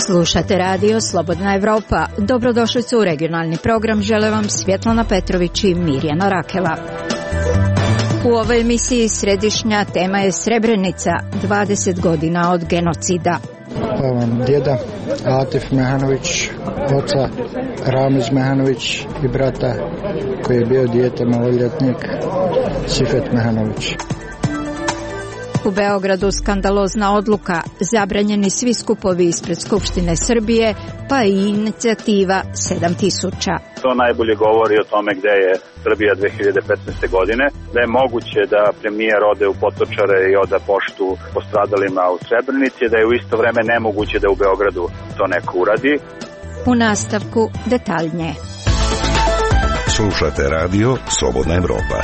Slušate radio Slobodna Evropa. Dobrodošli su u regionalni program. Žele vam Svjetlana Petrović i Mirjana Rakela. U ovoj emisiji središnja tema je Srebrenica, 20 godina od genocida. Djeda Atif Mehanović, oca Ramiz Mehanović i brata koji je bio dijete maloljetnik Sifet Mehanović. U Beogradu skandalozna odluka, zabranjeni svi skupovi ispred Skupštine Srbije, pa i inicijativa 7000. To najbolje govori o tome gde je Srbija 2015. godine, da je moguće da premijer ode u Potočare i oda poštu postradalima u Srebrenici, da je u isto vreme nemoguće da u Beogradu to neko uradi. U nastavku detaljnije. Slušate radio Slobodna Evropa.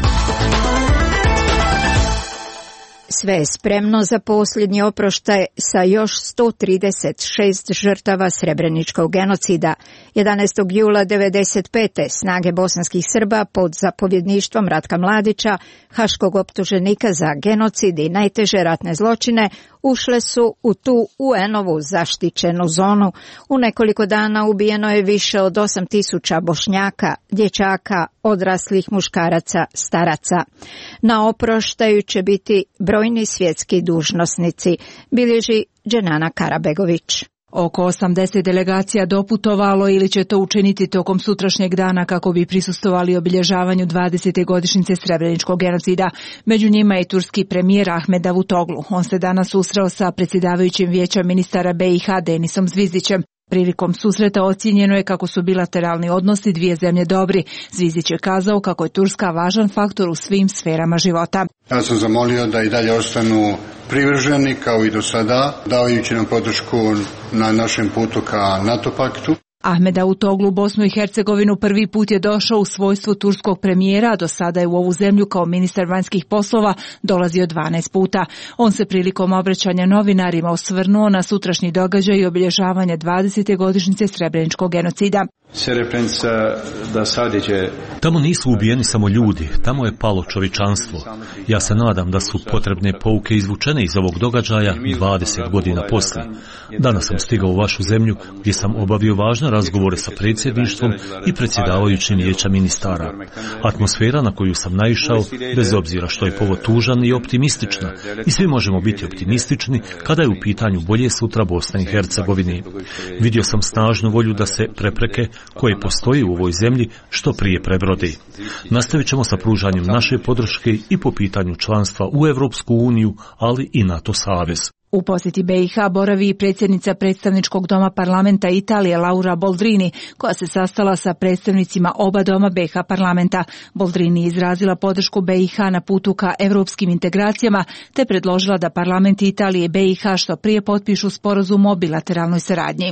Sve je spremno za posljednji oproštaj sa još 136 žrtava srebreničkog genocida. 11. jula 1995. snage bosanskih Srba pod zapovjedništvom Ratka Mladića, haškog optuženika za genocid i najteže ratne zločine, ušle su u tu UN-ovu zaštićenu zonu. U nekoliko dana ubijeno je više od 8000 Bošnjaka, dječaka, odraslih muškaraca, staraca. Na oproštaju će biti brojni svjetski dužnosnici, bilježi Dženana Karabegović. Oko 80 delegacija doputovalo ili će to učiniti tokom sutrašnjeg dana kako bi prisustvovali obilježavanju 20. godišnjice Srebreničkog genocida. Među njima je turski premijer Ahmed Davutoglu. On se danas susreo sa predsjedavajućim vijeća ministara BiH Denisom Zvizdićem. Prilikom susreta ocijenjeno je kako su bilateralni odnosi dvije zemlje dobri. Zvizdić je kazao kako je Turska važan faktor u svim sferama života. Ja sam zamolio da i dalje ostanu privrženi kao i do sada, davajući nam podršku na našem putu ka NATO paktu. Ahmed Davutoglu u Bosnu i Hercegovinu prvi put je došao u svojstvu turskog premijera, a do sada je u ovu zemlju kao ministar vanjskih poslova dolazio 12 puta. On se prilikom obraćanja novinarima osvrnuo na sutrašnji događaj i obilježavanje 20. godišnjice Srebreničkog genocida. Tamo nisu ubijeni samo ljudi, tamo je palo čovječanstvo. Ja se nadam da su potrebne pouke izvučene iz ovog događaja 20 godina poslije. Danas sam stigao u vašu zemlju gdje sam obavio važne razgovore sa predsjedništvom i predsjedavajućim vijeća ministara. Atmosfera na koju sam naišao, bez obzira što je povod tužan i optimistična, i svi možemo biti optimistični kada je u pitanju bolje sutra Bosne i Hercegovine. Vidio sam snažnu volju da se prepreke koje postoji u ovoj zemlji što prije prebrodi. Nastavit ćemo sa pružanjem naše podrške i po pitanju članstva u Europsku uniju, ali i NATO savez. U posjeti BiH boravi i predsjednica predstavničkog doma parlamenta Italije Laura Boldrini, koja se sastala sa predstavnicima oba doma BiH parlamenta. Boldrini je izrazila podršku BiH na putu ka europskim integracijama, te predložila da parlament Italije i BiH što prije potpišu sporazum o bilateralnoj saradnji.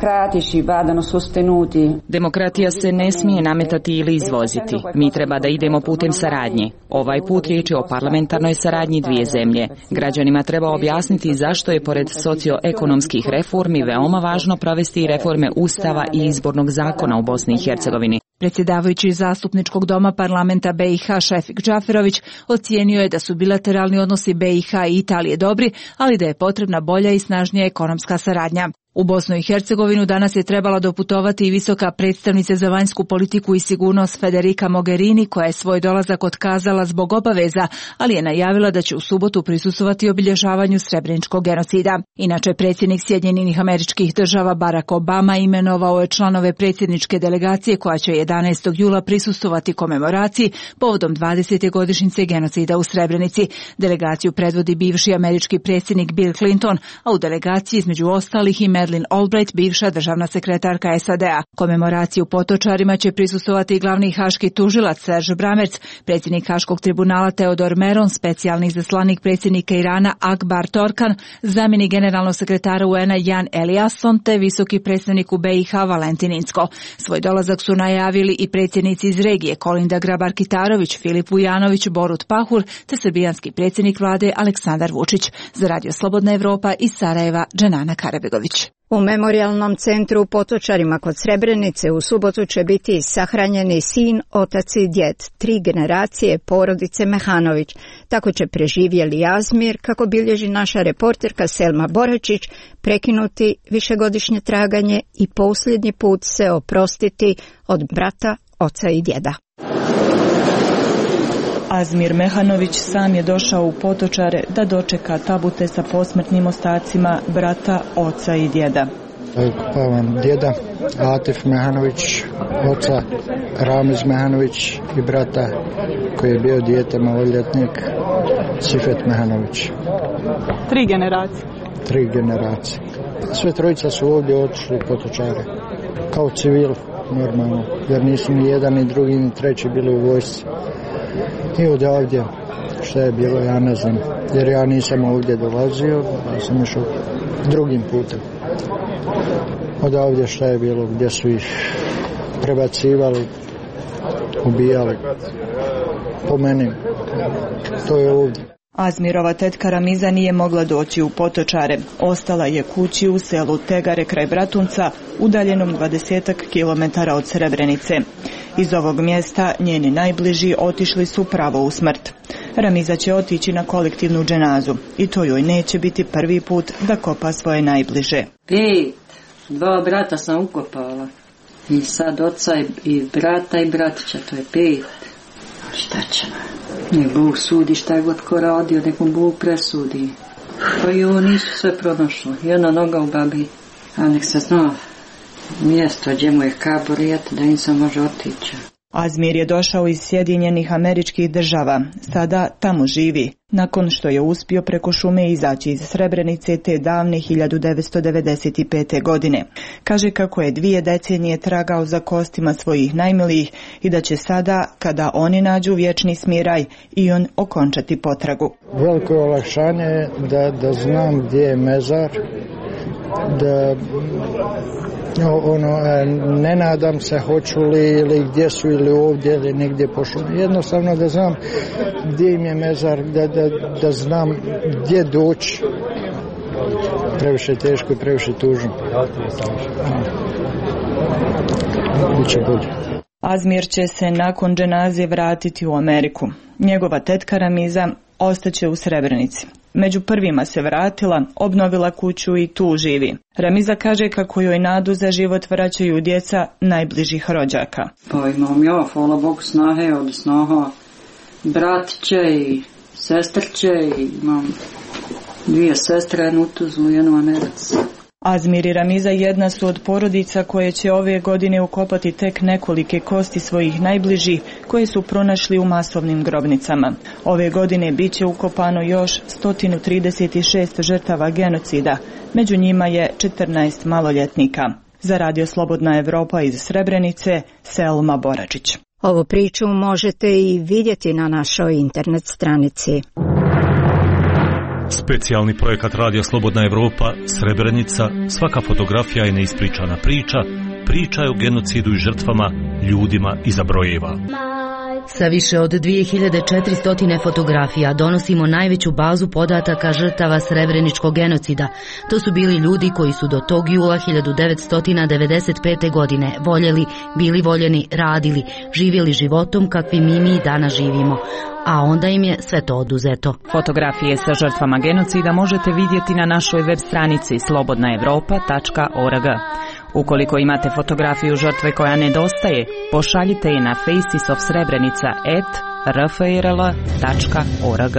Demokratija se ne smije nametati ili izvoziti. Mi treba da idemo putem saradnje. Ovaj put riječ je o parlamentarnoj saradnji dvije zemlje. Građanima treba objasniti zašto je pored socioekonomskih reformi veoma važno provesti reforme Ustava i izbornog zakona u Bosni i Hercegovini. Predsjedavajući zastupničkog doma parlamenta BiH Šefik Džaferović ocijenio je da su bilateralni odnosi BiH i Italije dobri, ali da je potrebna bolja i snažnija ekonomska saradnja. U Bosnu i Hercegovinu danas je trebala doputovati i visoka predstavnica za vanjsku politiku i sigurnost Federica Mogherini, koja je svoj dolazak otkazala zbog obaveza, ali je najavila da će u subotu prisustvovati obilježavanju Srebreničkog genocida. Inače, predsjednik Sjedinjenih Američkih Država Barack Obama imenovao je članove predsjedničke delegacije koja će 11. jula prisustvovati komemoraciji povodom 20. godišnjice genocida u Srebrenici. Delegaciju predvodi bivši američki predsjednik Bill Clinton, a u delegaciji između ostalih i Madeleine Albright, bivša državna sekretarka SAD-a. Komemoraciju u Potočarima će prisustvovati i glavni haški tužilac Serge Bramerc, predsjednik Haškog tribunala Teodor Meron, specijalni izaslanik predsjednika Irana Akbar Torkan, zamjenik generalnog sekretara UN-a Jan Eliasson te visoki predstavnik u BiH Valentin Incko. Svoj dolazak su najavili i predsjednici iz regije Kolinda Grabar-Kitarović, Filip Vujanović, Borut Pahor te srbijanski predsjednik vlade Aleksandar Vučić. Za radio Slobodna Evropa iz Sarajeva, Dženana Karabegović. U memorijalnom centru u Potočarima kod Srebrenice u subotu će biti sahranjeni sin, otac i djed, 3 generacije porodice Mehanović. Tako će preživjeli Azmir, kako bilježi naša reporterka Selma Boračić, prekinuti višegodišnje traganje i posljednji put se oprostiti od brata, oca i djeda. Azmir Mehanović sam je došao u Potočare da dočeka tabute sa posmrtnim ostacima brata, oca i djeda. Kopavam djeda Atif Mehanović, oca Ramiz Mehanović i brata koji je bio dijete maloljetnik Sifet Mehanović. 3 generacije. 3 generacije. Sve trojica su ovdje otišli u Potočare kao civil normalno, jer nisu ni jedan, ni drugi, ni treći bili u vojsci. I odavdje što je bilo, ja ne znam, jer ja nisam ovdje dolazio, ja sam išao drugim putem. Odavdje što je bilo, gdje su ih prebacivali, ubijali, po meni, to je ovdje. Azmirova tetka Ramiza nije mogla doći u Potočare. Ostala je kući u selu Tegare kraj Bratunca, udaljenom 20 kilometara od Srebrenice. Iz ovog mjesta njeni najbliži otišli su pravo u smrt. Ramiza će otići na kolektivnu dženazu i to joj neće biti prvi put da kopa svoje najbliže. 5, 2 brata sam ukopala i sad oca i brata i bratića, to je 5. Šta ćemo? Nek Bog sudi šta god ko radio, nek mu Bog presudi. Pa i ovo nisu sve pronašlo. Jedna noga u babi, a nek se zna mjesto gdje mu je kaborijet da im se može otići. Azmir je došao iz Sjedinjenih Američkih Država. Sada tamo živi, nakon što je uspio preko šume izaći iz Srebrenice te davne 1995. godine. Kaže kako je 2 decenije tragao za kostima svojih najmilijih i da će sada, kada oni nađu vječni smiraj, i on okončati potragu. Veliko olakšanje je da znam gdje je mezar, da ne nadam se hoću li ili gdje su ili ovdje ili negdje po šumi. Jednostavno da znam gdje im je mezar, da znam gdje doći. Previše teško i previše tužno. Biće bolje. Azmir će se nakon dženaze vratiti u Ameriku. Njegova tetka Ramiza ostaće u Srebrenici. Među prvima se vratila, obnovila kuću i tu živi. Ramiza kaže kako joj nadu za život vraćaju djeca najbližih rođaka. Pa imam ja, hvala Bogu, snahe od snaha bratiće i sestrće i imam 2 sestre, jednu u Tuzlu, jednu u Americi. Azmir i Ramiza jedna su od porodica koje će ove godine ukopati tek nekolike kosti svojih najbližih koje su pronašli u masovnim grobnicama. Ove godine bit će ukopano još 136 žrtava genocida, među njima je 14 maloljetnika. Za Radio Slobodna Evropa iz Srebrenice, Selma Boračić. Ovu priču možete i vidjeti na našoj internet stranici. Specijalni projekat Radio Slobodna Evropa, Srebrenica, svaka fotografija je neispričana priča, priča je o genocidu i žrtvama, ljudima iza brojeva. Sa više od 2400 fotografija donosimo najveću bazu podataka žrtava Srebreničkog genocida. To su bili ljudi koji su do tog jula 1995. godine voljeli, bili voljeni, radili, živjeli životom kakvim i mi danas živimo. A onda im je sve to oduzeto. Fotografije sa žrtvama genocida možete vidjeti na našoj web stranici slobodnaevropa.org. Ukoliko imate fotografiju žrtve koja nedostaje, pošaljite je na facesofsrebrenica@rfrl.org.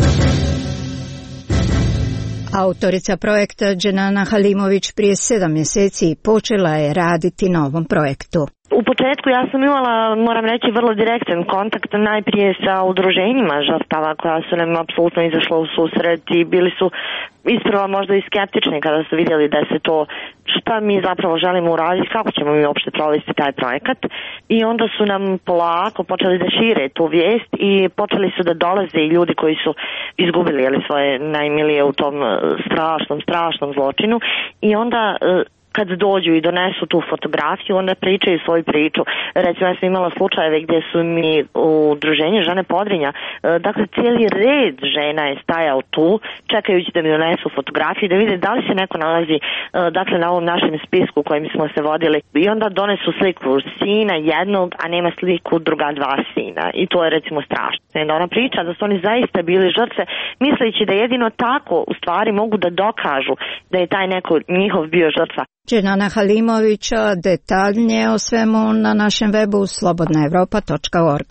Autorica projekta Dženana Halimović prije 7 mjeseci počela je raditi na ovom projektu. U početku ja sam imala, moram reći, vrlo direktan kontakt najprije sa udruženjima žrtava koja su nam apsolutno izašla u susret i bili su isprva možda i skeptični kada su vidjeli da se to, šta mi zapravo želimo uraditi, kako ćemo mi uopšte provesti taj projekat. I onda su nam polako počeli da šire tu vijest i počeli su da dolaze i ljudi koji su izgubili svoje najmilije u tom strašnom zločinu i onda kad dođu i donesu tu fotografiju, onda pričaju svoju priču. Recimo, ja sam imala slučajeve gdje su mi u udruženju žene Podrinja, dakle, cijeli red žena je stajao tu, čekajući da mi donesu fotografiju, da vide da li se neko nalazi, dakle, na ovom našem spisku kojim smo se vodili. I onda donesu sliku sina jednog, a nema sliku druga dva sina. I to je, recimo, strašno. Da ona priča da su oni zaista bili žrtve, misleći da jedino tako, u stvari, mogu da dokažu da je taj neko njihov bio žrtva. Dženana Halimovića, detaljnije o svemu na našem webu slobodnaevropa.org.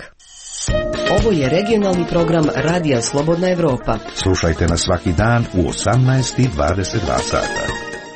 Ovo je regionalni program Radija Slobodna Evropa. Slušajte nas svaki dan u 18:22 sata.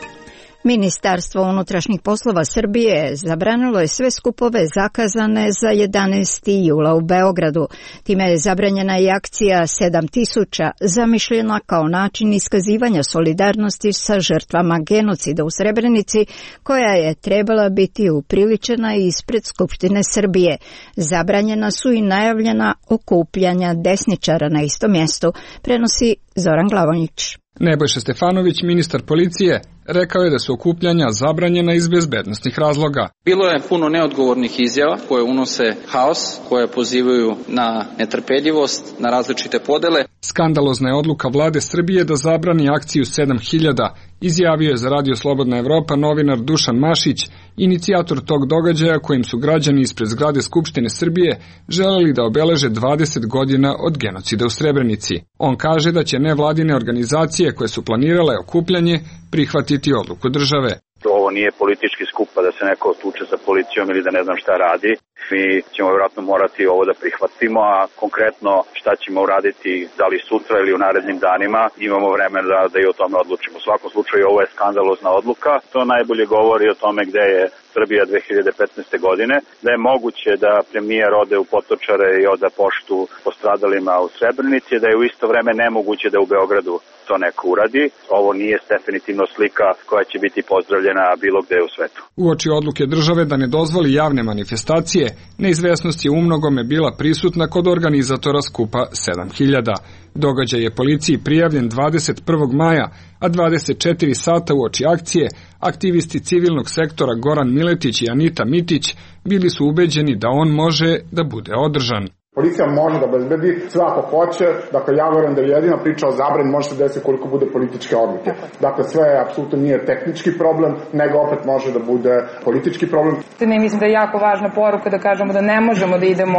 Ministarstvo unutrašnjih poslova Srbije zabranilo je sve skupove zakazane za 11. jula u Beogradu. Time je zabranjena i akcija 7000, zamišljena kao način iskazivanja solidarnosti sa žrtvama genocida u Srebrenici, koja je trebala biti upriličena ispred Skupštine Srbije. Zabranjena su i najavljena okupljanja desničara na istom mjestu, prenosi Zoran Glavonjić. Nebojša Stefanović, ministar policije, rekao je da su okupljanja zabranjena iz bezbednosnih razloga. Bilo je puno neodgovornih izjava koje unose haos, koje pozivaju na netrpeljivost, na različite podele. Skandalozna je odluka vlade Srbije da zabrani akciju 7000, izjavio je za Radio Slobodna Evropa novinar Dušan Mašić, inicijator tog događaja kojim su građani ispred zgrade Skupštine Srbije želeli da obeleže 20 godina od genocida u Srebrenici. On kaže da će nevladine organizacije koje su planirale okupljanje prihvatiti odluku države. Ovo nije politički skup pa da se neko tuče sa policijom ili da ne znam šta radi. Mi ćemo vjerojatno morati ovo da prihvatimo, a konkretno šta ćemo uraditi, da li sutra ili u narednim danima, imamo vremena da i o tome odlučimo. U svakom slučaju ovo je skandalozna odluka. To najbolje govori o tome gde je Srbija 2015. godine, da je moguće da premijer ode u Potočare i oda poštu postradalima u Srebrenici, da je u isto vreme nemoguće da u Beogradu to neko uradi. Ovo nije definitivno slika koja će biti pozdravljena bilo gde u svetu. Uoči odluke države da ne dozvoli javne manifestacije, neizvesnost je umnogome bila prisutna kod organizatora skupa 7000. Događaj je policiji prijavljen 21. maja, a 24 sata uoči akcije aktivisti civilnog sektora Goran Miletić i Anita Mitić bili su ubeđeni da on može da bude održan. Policija može da obezbedi sve ako hoće, dakle ja verujem da je jedina priča o zabrani može se desiti koliko bude političke odluke. Dakle sve apsolutno nije tehnički problem, nego opet može da bude politički problem. Ne mislim da je jako važna poruka da kažemo da ne možemo da idemo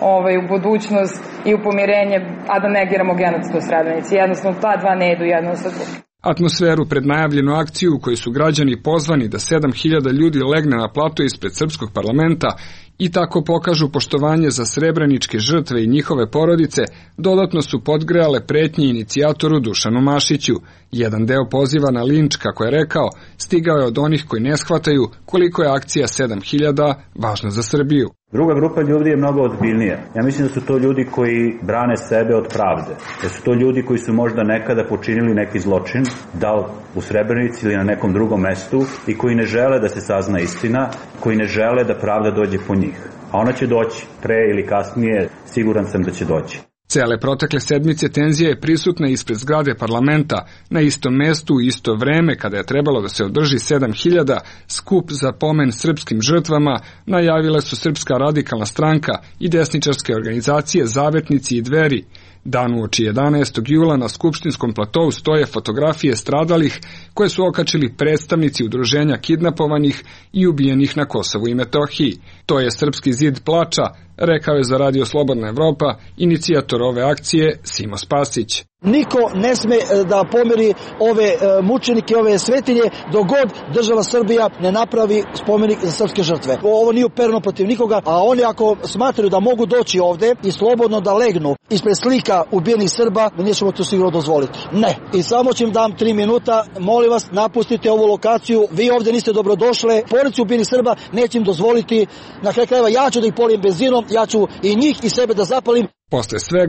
u budućnost i u pomirenje, a da negiramo genocid u Srebrenici. Jednostavno ta dva ne idu jedno sa drugim. Atmosferu pred najavljenu akciju u kojoj su građani pozvani da 7000 ljudi legne na plato ispred srpskog parlamenta i tako pokažu poštovanje za srebreničke žrtve i njihove porodice, dodatno su podgrejale pretnje inicijatoru Dušanu Mašiću. Jedan deo poziva na linč, kako je rekao, stigao je od onih koji ne shvataju koliko je akcija 7000 važna za Srbiju. Druga grupa ljudi je mnogo ozbiljnija. Ja mislim da su to ljudi koji brane sebe od pravde. Da su to ljudi koji su možda nekada počinili neki zločin, da li u Srebrenici ili na nekom drugom mestu, i koji ne žele da se sazna istina, koji ne žele da pravda dođe po njih. A ona će doći, pre ili kasnije, siguran sam da će doći. Cele protekle sedmice tenzija je prisutna ispred zgrade parlamenta, na istom mestu u isto vreme kada je trebalo da se održi 7000, skup za pomen srpskim žrtvama, najavile su Srpska radikalna stranka i desničarske organizacije Zavetnici i Dveri. Dan uoči 11. jula na skupštinskom platovu stoje fotografije stradalih koje su okačili predstavnici udruženja kidnapovanih i ubijenih na Kosovu i Metohiji. To je Srpski zid plača, rekao je za Radio Slobodna Evropa inicijator ove akcije Simo Spasić. Niko ne sme da pomeri ove mučenike, ove svetinje, dok god država Srbija ne napravi spomenik za srpske žrtve. Ovo nije upereno protiv nikoga, a oni ako smatraju da mogu doći ovde i slobodno da legnu ispred slika ubijenih Srba, mi nećemo to sigurno dozvoliti. Ne. I samo ću im dam 3 minuta, molim vas, napustite ovu lokaciju, vi ovde niste dobrodošle, porodice ubijenih Srba neće im dozvoliti, na kraju krajeva ja ću da ih polijem benzinom, ja ću i njih i sebe da zapalim. Posle svega,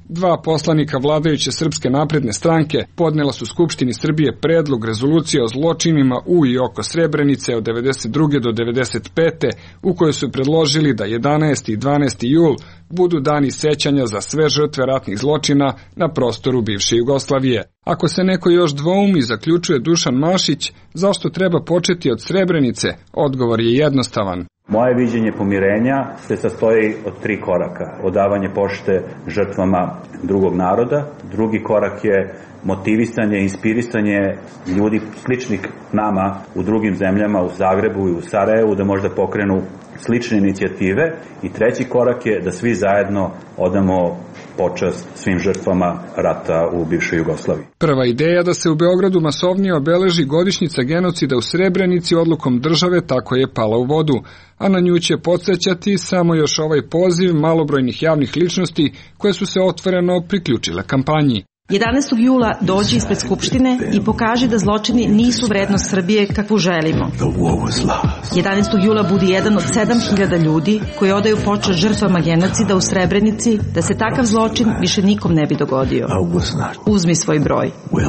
2 poslanika vladajuće Srpske napredne stranke podnela su Skupštini Srbije predlog rezolucije o zločinima u i oko Srebrenice od 92. do 95. u kojoj su predložili da 11. i 12. jul budu dani sećanja za sve žrtve ratnih zločina na prostoru bivše Jugoslavije. Ako se neko još dvoumi, zaključuje Dušan Mašić, zašto treba početi od Srebrenice, odgovor je jednostavan. Moje viđenje pomirenja se sastoji od 3 koraka. Odavanje pošte žrtvama drugog naroda. Drugi korak je motivisanje, inspirisanje ljudi sličnih nama u drugim zemljama, u Zagrebu i u Sarajevu, da možda pokrenu slične inicijative. I treći korak je da svi zajedno odamo počast svim žrtvama rata u bivšoj Jugoslaviji. Prva ideja da se u Beogradu masovnije obeleži godišnjica genocida u Srebrenici odlukom države tako je pala u vodu, a na nju će podsjećati samo još ovaj poziv malobrojnih javnih ličnosti koje su se otvoreno priključile kampanji. 11. jula dođi ispred Skupštine i pokaži da zločini nisu vrednost Srbije kakvu želimo. 11. jula budi jedan od 7.000 ljudi koji odaju počast žrtvama genocida u Srebrenici, da se takav zločin više nikom ne bi dogodio. Uzmi svoj broj.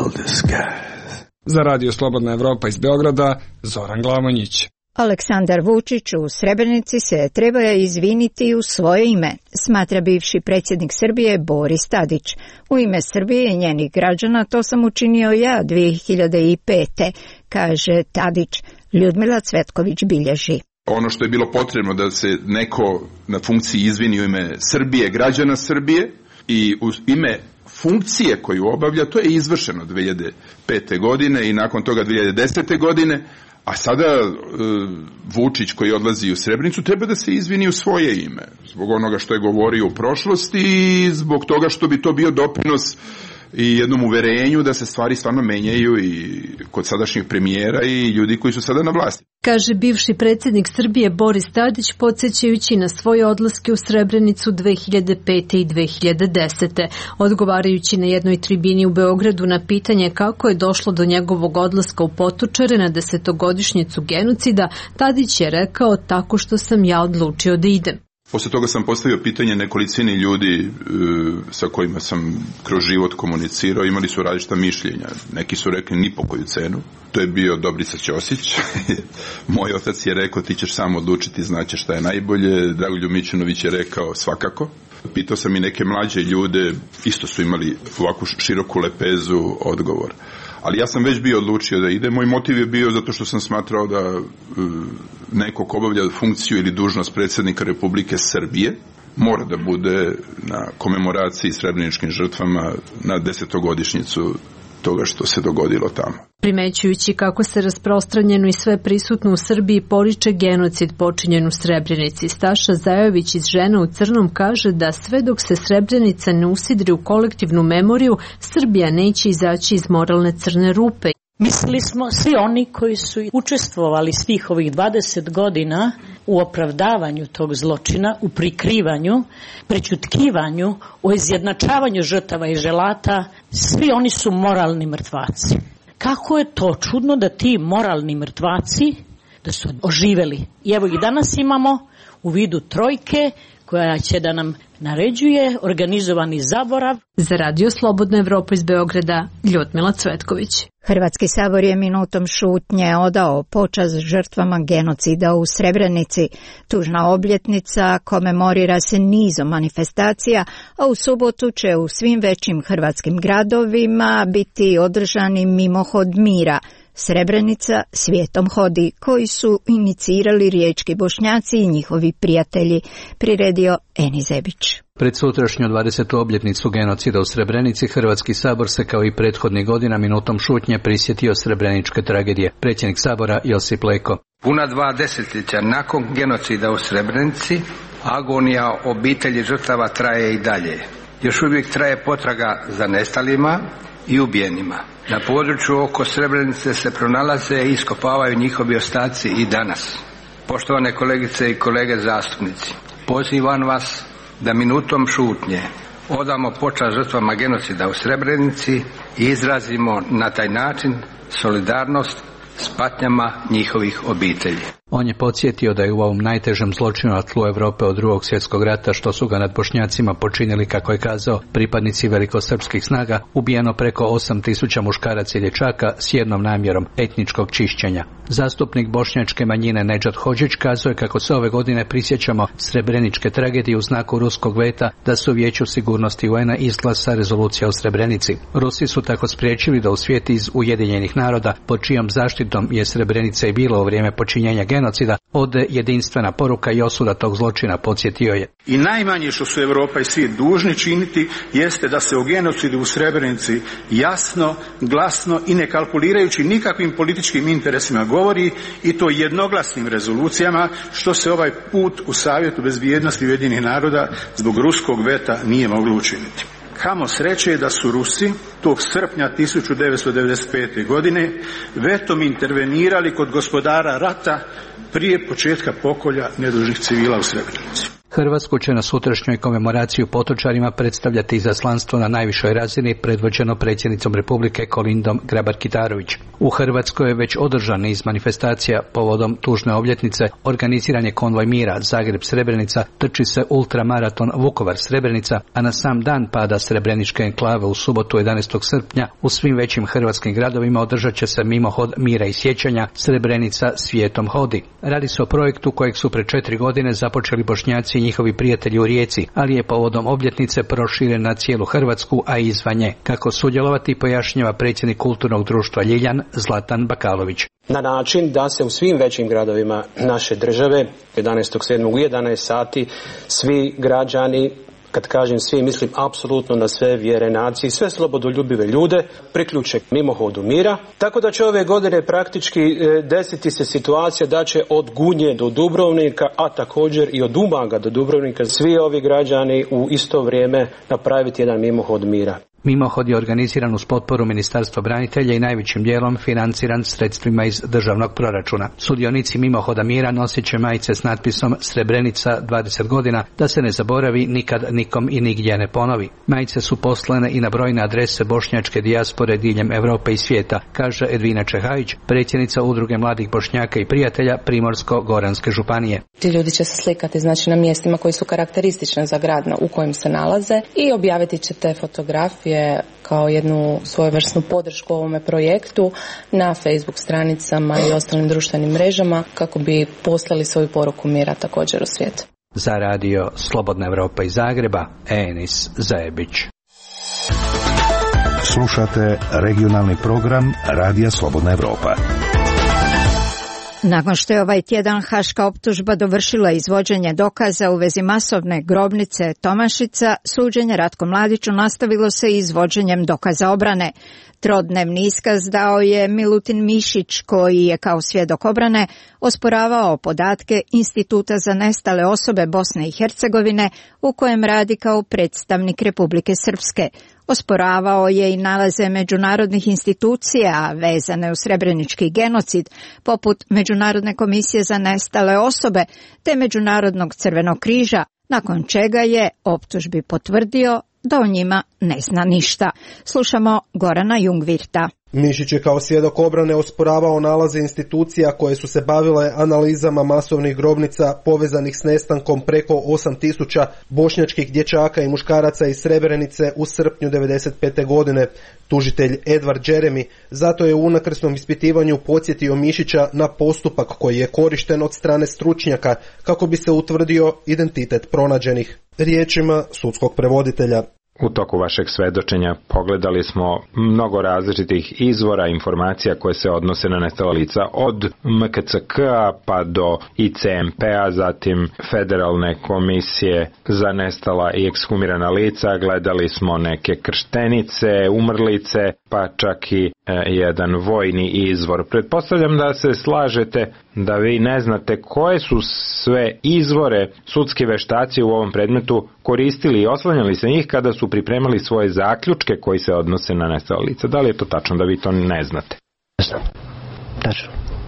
Za Radio Slobodna Evropa iz Beograda, Zoran Glamonjić. Aleksandar Vučić u Srebrenici se treba izviniti u svoje ime, smatra bivši predsjednik Srbije Boris Tadić. U ime Srbije i njenih građana to sam učinio ja 2005. kaže Tadić. Ljudmila Cvetković bilježi. Ono što je bilo potrebno da se neko na funkciji izvini u ime Srbije, građana Srbije i u ime funkcije koju obavlja, to je izvršeno 2005. godine i nakon toga 2010. godine. A sada Vučić koji odlazi u Srebrenicu treba da se izvini u svoje ime. Zbog onoga što je govorio u prošlosti i zbog toga što bi to bio doprinos i jednom uverenju da se stvari stvarno menjaju i kod sadašnjih premijera i ljudi koji su sada na vlasti. Kaže bivši predsjednik Srbije Boris Tadić podsjećajući na svoje odlaske u Srebrenicu 2005. i 2010. Odgovarajući na jednoj tribini u Beogradu na pitanje kako je došlo do njegovog odlaska u Potočare na 10-godišnjicu genocida, Tadić je rekao tako što sam ja odlučio da idem. Posle toga sam postavio pitanje nekolicini ljudi sa kojima sam kroz život komunicirao, imali su različita mišljenja. Neki su rekli ni po koju cenu. To je bio Dobrica Ćosić. Moj otac je rekao ti ćeš sam odlučiti, znaćeš šta je najbolje. Dragoljub Mićunović je rekao svakako. Pitao sam i neke mlađe ljude, isto su imali ovakvu široku lepezu odgovor. Ali ja sam već bio odlučio da idem. Moj motiv je bio zato što sam smatrao da neko ko obavlja funkciju ili dužnost predsjednika Republike Srbije mora da bude na komemoraciji srebreničkim žrtvama na 10-godišnjicu toga što se dogodilo tamo. Primećujući kako se rasprostranjeno i sve prisutno u Srbiji poriče genocid počinjen u Srebrenici, Staša Zajović iz Žena u crnom kaže da sve dok se Srebrenica ne usidri u kolektivnu memoriju, Srbija neće izaći iz moralne crne rupe. Mislili smo svi oni koji su učestvovali svih ovih 20 godina u opravdavanju tog zločina, u prikrivanju, prećutkivanju, o izjednačavanju žrtava i želata, svi oni su moralni mrtvaci. Kako je to čudno da ti moralni mrtvaci da su oživeli. I evo ih danas imamo u vidu trojke koja će da nam naređuje organizovani zaborav. Za Radio Slobodna Evropa iz Beograda, Ljudmila Cvetković. Hrvatski sabor je minutom šutnje odao počast žrtvama genocida u Srebrenici. Tužna obljetnica komemorira se nizom manifestacija, a u subotu će u svim većim hrvatskim gradovima biti održani mimohod mira. Srebrenica svijetom hodi, koji su inicirali riječki Bošnjaci i njihovi prijatelji, priredio Eni Zebić. Pred sutrašnju 20. obljetnicu genocida u Srebrenici, Hrvatski sabor se kao i prethodnih godina minutom šutnje prisjetio srebreničke tragedije. Predsjednik sabora Josip Leko. Puna 2 desetljeća nakon genocida u Srebrenici, agonija obitelji žrtava traje i dalje. Još uvijek traje potraga za nestalima i ubijenima. Na području oko Srebrenice se pronalaze i iskopavaju njihovi ostaci i danas. Poštovane kolegice i kolege zastupnici, pozivam vas da minutom šutnje odamo počast žrtvama genocida u Srebrenici i izrazimo na taj način solidarnost s patnjama njihovih obitelji. On je podsjetio da je u ovom najtežem zločinu na tlu Europe od Drugog svjetskog rata, što su ga nad Bošnjacima počinili, kako je kazao, pripadnici velikosrpskih snaga, ubijeno preko 8.000 muškaraca i dječaka s jednom namjerom etničkog čišćenja. Zastupnik bošnjačke manjine Nedžad Hodžić kazao je kako se ove godine prisjećamo srebreničke tragedije u znaku ruskog veta da se u Vijeću sigurnosti UN-a izglasa rezolucija o Srebrenici. Rusi su tako spriječili da u svijet iz Ujedinjenih naroda, pod čijom zaštitom je Srebrenica i bila u vrijeme počinjenja genocida, ode jedinstvena poruka i osuda tog zločina, podsjetio je. I najmanje što su Europa i svijet dužni činiti jeste da se o genocidu u Srebrenici jasno, glasno i ne kalkulirajući nikakvim političkim interesima govori, i to jednoglasnim rezolucijama, što se ovaj put u Savjetu bezbjednosti Ujedinjenih naroda zbog ruskog veta nije moglo učiniti. Kamo sreće da su Rusi tog srpnja 1995. godine vetom intervenirali kod gospodara rata prije početka pokolja nedužnih civila u Srebrenici. Hrvatsku će na sutrašnjoj komemoraciji u Potočarima predstavljati izaslanstvo na najvišoj razini predvođeno predsjednicom Republike Kolindom Grabar-Kitarović. U Hrvatskoj je već održan niz manifestacija povodom tužne obljetnice, organiziran je konvoj mira Zagreb-Srebrenica, trči se ultramaraton Vukovar-Srebrenica, a na sam dan pada Srebreničke enklave u subotu 11. srpnja u svim većim hrvatskim gradovima održat će se mimohod mira i sjećanja Srebrenica svijetom hodi. Radi se o projektu kojeg su pred 4 godine započeli Bošnjaci i njihovi prijatelji u Rijeci, ali je povodom obljetnice proširen na cijelu Hrvatsku, a i izvan nje. Kako sudjelovati, pojašnjava predsjednik Kulturnog društva Ljiljan Zlatan Bakalović. Na način da se u svim većim gradovima naše države 11.7. u 11 sati svi građani, kad kažem svi, mislim apsolutno na sve vjere, nacije, sve slobodoljubive ljude, priključe mimohodu mira. Tako da će ove godine praktički desiti se situacija da će od Gunje do Dubrovnika, a također i od Umaga do Dubrovnika, svi ovi građani u isto vrijeme napraviti jedan mimohod mira. Mimohod je organiziran uz potporu Ministarstva branitelja i najvećim dijelom financiran sredstvima iz državnog proračuna. Sudionici mimohoda mira nosit će majice s natpisom Srebrenica 20 godina, da se ne zaboravi, nikad nikom i nigdje ne ponovi. Majice su poslane i na brojne adrese bošnjačke dijaspore diljem Europe i svijeta, kaže Edvina Čehajić, predsjednica Udruge mladih Bošnjaka i prijatelja Primorsko-goranske županije. Ti ljudi će se slikati na mjestima koji su karakteristične za grad u kojem se nalaze i objaviti će te fotografije kao jednu svojevrsnu podršku ovome projektu na Facebook stranicama i ostalim društvenim mrežama kako bi poslali svoju poruku mira također u svijet. Za radio Slobodna Europa iz Zagreba, Enis Zajebić. Slušate regionalni program Radija Slobodna Europa. Nakon što je ovaj tjedan haška optužba dovršila izvođenje dokaza u vezi masovne grobnice Tomašica, suđenje Ratku Mladiću nastavilo se izvođenjem dokaza obrane. Trodnevni iskaz dao je Milutin Mišić, koji je kao svjedok obrane osporavao podatke Instituta za nestale osobe Bosne i Hercegovine, u kojem radi kao predstavnik Republike Srpske. Osporavao je i nalaze međunarodnih institucija vezane u srebrenički genocid, poput Međunarodne komisije za nestale osobe te Međunarodnog crvenog križa, nakon čega je optužbi potvrdio da o njima ne zna ništa. Slušamo Gorana Jungvirta. Mišić je kao svjedok obrane osporavao nalaze institucija koje su se bavile analizama masovnih grobnica povezanih s nestankom preko 8.000 bošnjačkih dječaka i muškaraca iz Srebrenice u srpnju 1995. godine. Tužitelj Edvard Jeremy zato je u unakrsnom ispitivanju podsjetio Mišića na postupak koji je korišten od strane stručnjaka kako bi se utvrdio identitet pronađenih. Riječima sudskog prevoditelja. U toku vašeg svedočenja pogledali smo mnogo različitih izvora informacija koje se odnose na nestala lica, od MKCK-a pa do ICMP-a, zatim Federalne komisije za nestala i ekshumirana lica, gledali smo neke krštenice, umrlice, pa čak i jedan vojni izvor. Pretpostavljam da se slažete da vi ne znate koje su sve izvore sudski veštaci u ovom predmetu koristili i oslanjali se njih kada su pripremali svoje zaključke koji se odnose na nestala lica. Da li je to tačno da vi to ne znate? Tačno.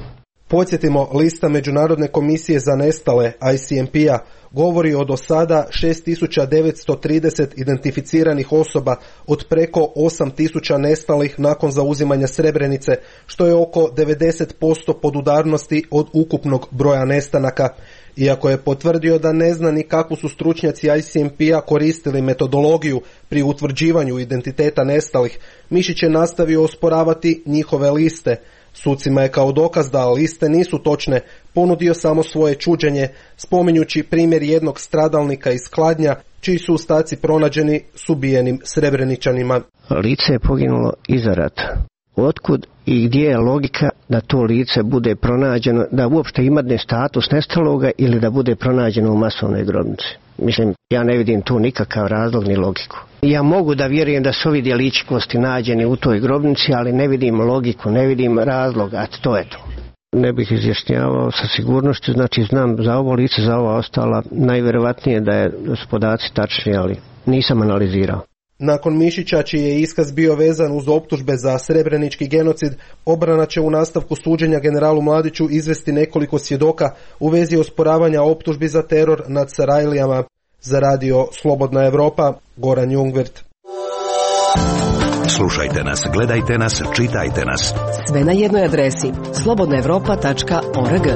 Podsjetimo, lista Međunarodne komisije za nestale ICMP-a govori o do sada 6930 identificiranih osoba od preko 8000 nestalih nakon zauzimanja Srebrenice, što je oko 90% podudarnosti od ukupnog broja nestanaka. Iako je potvrdio da ne zna ni kako su stručnjaci ICMP-a koristili metodologiju pri utvrđivanju identiteta nestalih, Mišić je nastavio osporavati njihove liste. Sucima je kao dokaz da liste nisu točne ponudio samo svoje čuđenje, spominjući primjer jednog stradalnika iz Kladnja, čiji su ostaci pronađeni s ubijenim Srebreničanima. Lice je poginulo iza rata. Otkud i gdje je logika da to lice bude pronađeno, da uopšte ima status nestaloga ili da bude pronađeno u masovnoj grobnici? Mislim, ja ne vidim tu nikakav razlog ni logiku. Ja mogu da vjerujem da su ovi djelići kosti nađeni u toj grobnici, ali ne vidim logiku, ne vidim razloga, a to je to. Ne bih izjašnjavao sa sigurnošću, znači znam za ovo lice, za ova ostala, najvjerovatnije da su podaci tačni, ali nisam analizirao. Nakon Mišića, čiji je iskaz bio vezan uz optužbe za srebrenički genocid, obrana će u nastavku suđenja generalu Mladiću izvesti nekoliko svjedoka u vezi osporavanja optužbi za teror nad Sarajlijama. Za radio Slobodna Evropa, Goran Jungwirth. Slušajte nas, gledajte nas, čitajte nas. Sve na jednoj adresi slobodnaevropa.org.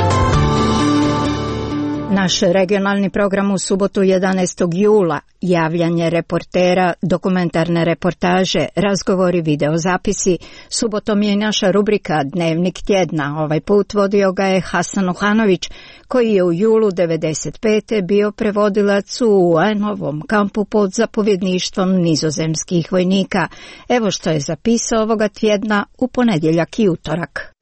Naš regionalni program u subotu 11. jula, javljanje reportera, dokumentarne reportaže, razgovori, videozapisi. Subotom je i naša rubrika Dnevnik tjedna. Ovaj put vodio ga je Hasan Ohanović, koji je u julu 1995. bio prevodilac u UN-ovom kampu pod zapovjedništvom nizozemskih vojnika. Evo što je zapisao ovoga tjedna u ponedjeljak i utorak.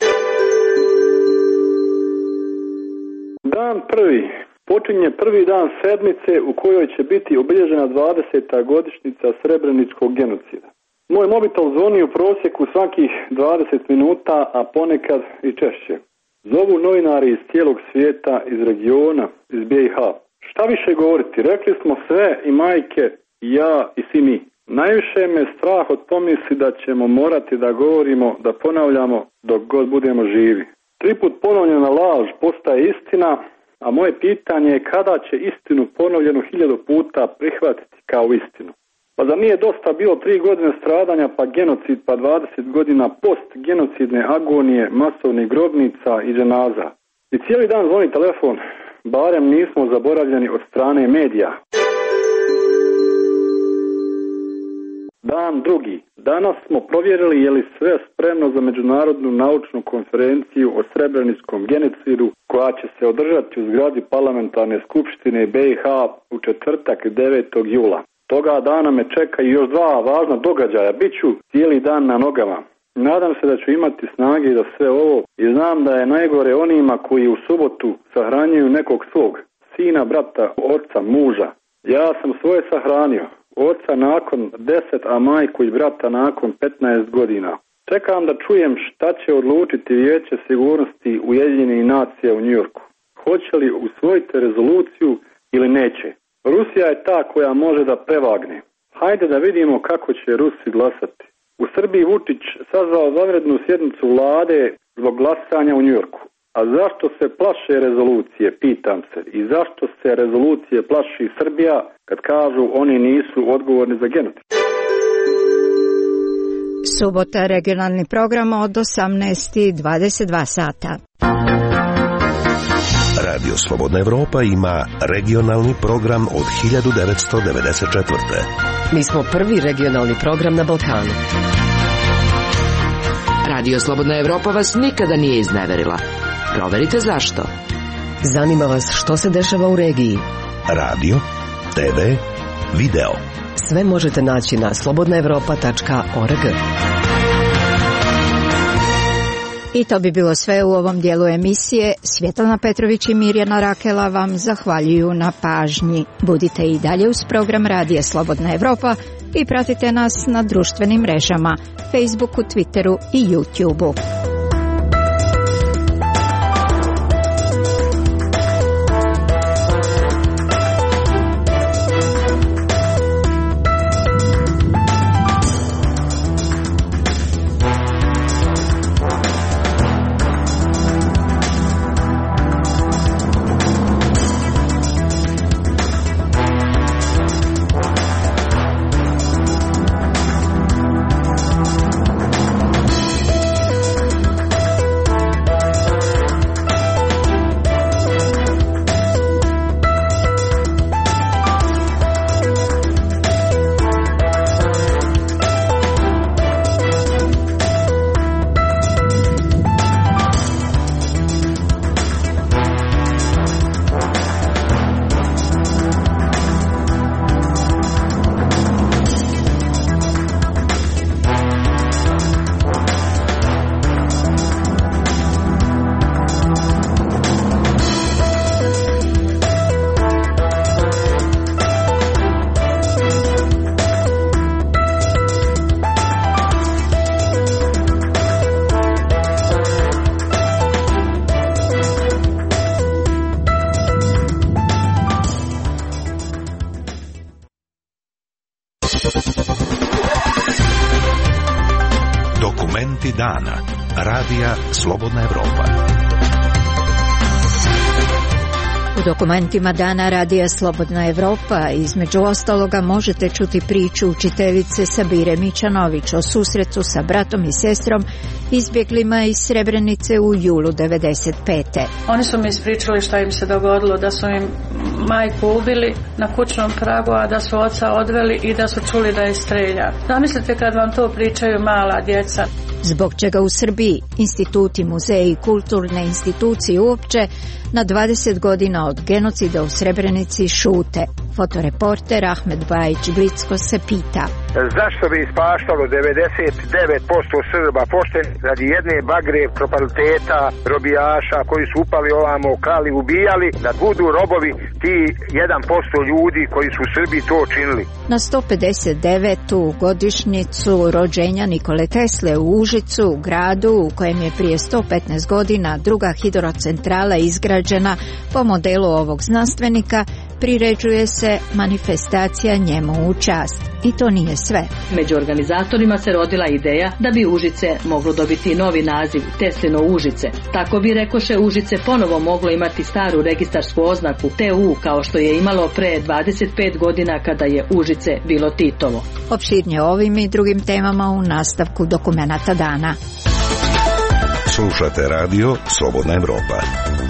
Dan prvi počinje prvi dan sedmice u kojoj će biti obilježena 20. godišnjica Srebreničkog genocida. Moj mobitel zvoni u prosjeku svakih 20 minuta, a ponekad i češće. Zovu novinari iz cijelog svijeta, iz regiona, iz BiH. Šta više govoriti? Rekli smo sve, i majke, i ja, i svi mi. Najviše me strah od pomisli da ćemo morati da govorimo, da ponavljamo dok god budemo živi. 3 put ponovljena laž postaje istina, a moje pitanje je kada će istinu ponovljenu 1000 puta prihvatiti kao istinu. Pa zar nije dosta bilo 3 godine stradanja, pa genocid, pa 20 godina post-genocidne agonije, masovnih grobnica i dženaza? I cijeli dan zvoni telefon, barem nismo zaboravljeni od strane medija. Dan drugi. Danas smo provjerili je li sve spremno za međunarodnu naučnu konferenciju o srebreničkom genocidu koja će se održati u zgradi parlamentarne skupštine BiH u četvrtak 9. jula. Toga dana me čeka i još 2 važna događaja. Biću cijeli dan na nogama. Nadam se da ću imati snage za sve ovo i znam da je najgore onima koji u subotu sahranjuju nekog svog sina, brata, oca, muža. Ja sam svoje sahranio. Oca nakon 10, a majku i brata nakon 15 godina. Čekam da čujem šta će odlučiti Vijeće sigurnosti Ujedinjenih nacija u Njujorku. Hoće li usvojiti rezoluciju ili neće? Rusija je ta koja može da prevagne. Hajde da vidimo kako će Rusi glasati. U Srbiji Vučić sazvao vanrednu sjednicu vlade zbog glasanja u Njujorku. A zašto se plaše rezolucije, pitam se, i zašto se rezolucije plaši Srbija kad kažu oni nisu odgovorni za genocid? Subota, regionalni program od 18:22 sata. Radio Slobodna Evropa ima regionalni program od 1994. Mi smo prvi regionalni program na Balkanu. Radio Slobodna Evropa vas nikada nije izneverila. Proverite zašto. Zanima vas što se dešava u regiji. Radio, TV, video. Sve možete naći na slobodnaevropa.org. I to bi bilo sve u ovom dijelu emisije. Svjetlana Petrović i Mirjana Rakela vam zahvaljuju na pažnji. Budite i dalje uz program Radija Slobodna Evropa i pratite nas na društvenim mrežama, Facebooku, Twitteru i YouTubeu. Dokumenti dana. Radija Slobodna Evropa. U dokumentima dana Radija Slobodna Evropa između ostaloga možete čuti priču učiteljice Sabire Mićanović o susretu sa bratom i sestrom izbjeglima iz Srebrenice u julu 95. Oni su mi ispričali šta im se dogodilo, da su im majku ubili na kućnom pragu, a da su oca odveli i da su čuli da je strelja. Zamislite kad vam to pričaju mala djeca. Zbog čega u Srbiji instituti, muzeji i kulturne institucije uopće na 20 godina od genocida u Srebrenici šute. Fotoreporter Ahmed Bajić Blicko se pita. Zašto bi ispaštalo 99% Srba pošteni radi jedne bagre propaliteta, robijaša koji su upali ovamo, krali, ubijali, da budu robovi ti 1% ljudi koji su u Srbiji to činili. Na 159. godišnjicu rođenja Nikole Tesle u Užicu, gradu u kojem je prije 115 godina druga hidrocentrala izgrađena po modelu ovog znanstvenika, priređuje se manifestacija njemu u čast. I to nije sve. Među organizatorima se rodila ideja da bi Užice moglo dobiti novi naziv Teslino Užice. Tako bi, rekoše, Užice ponovo moglo imati staru registarsku oznaku TU kao što je imalo pre 25 godina kada je Užice bilo Titovo. Opširnije ovim i drugim temama u nastavku dokumenata dana. Slušate radio Slobodna Evropa.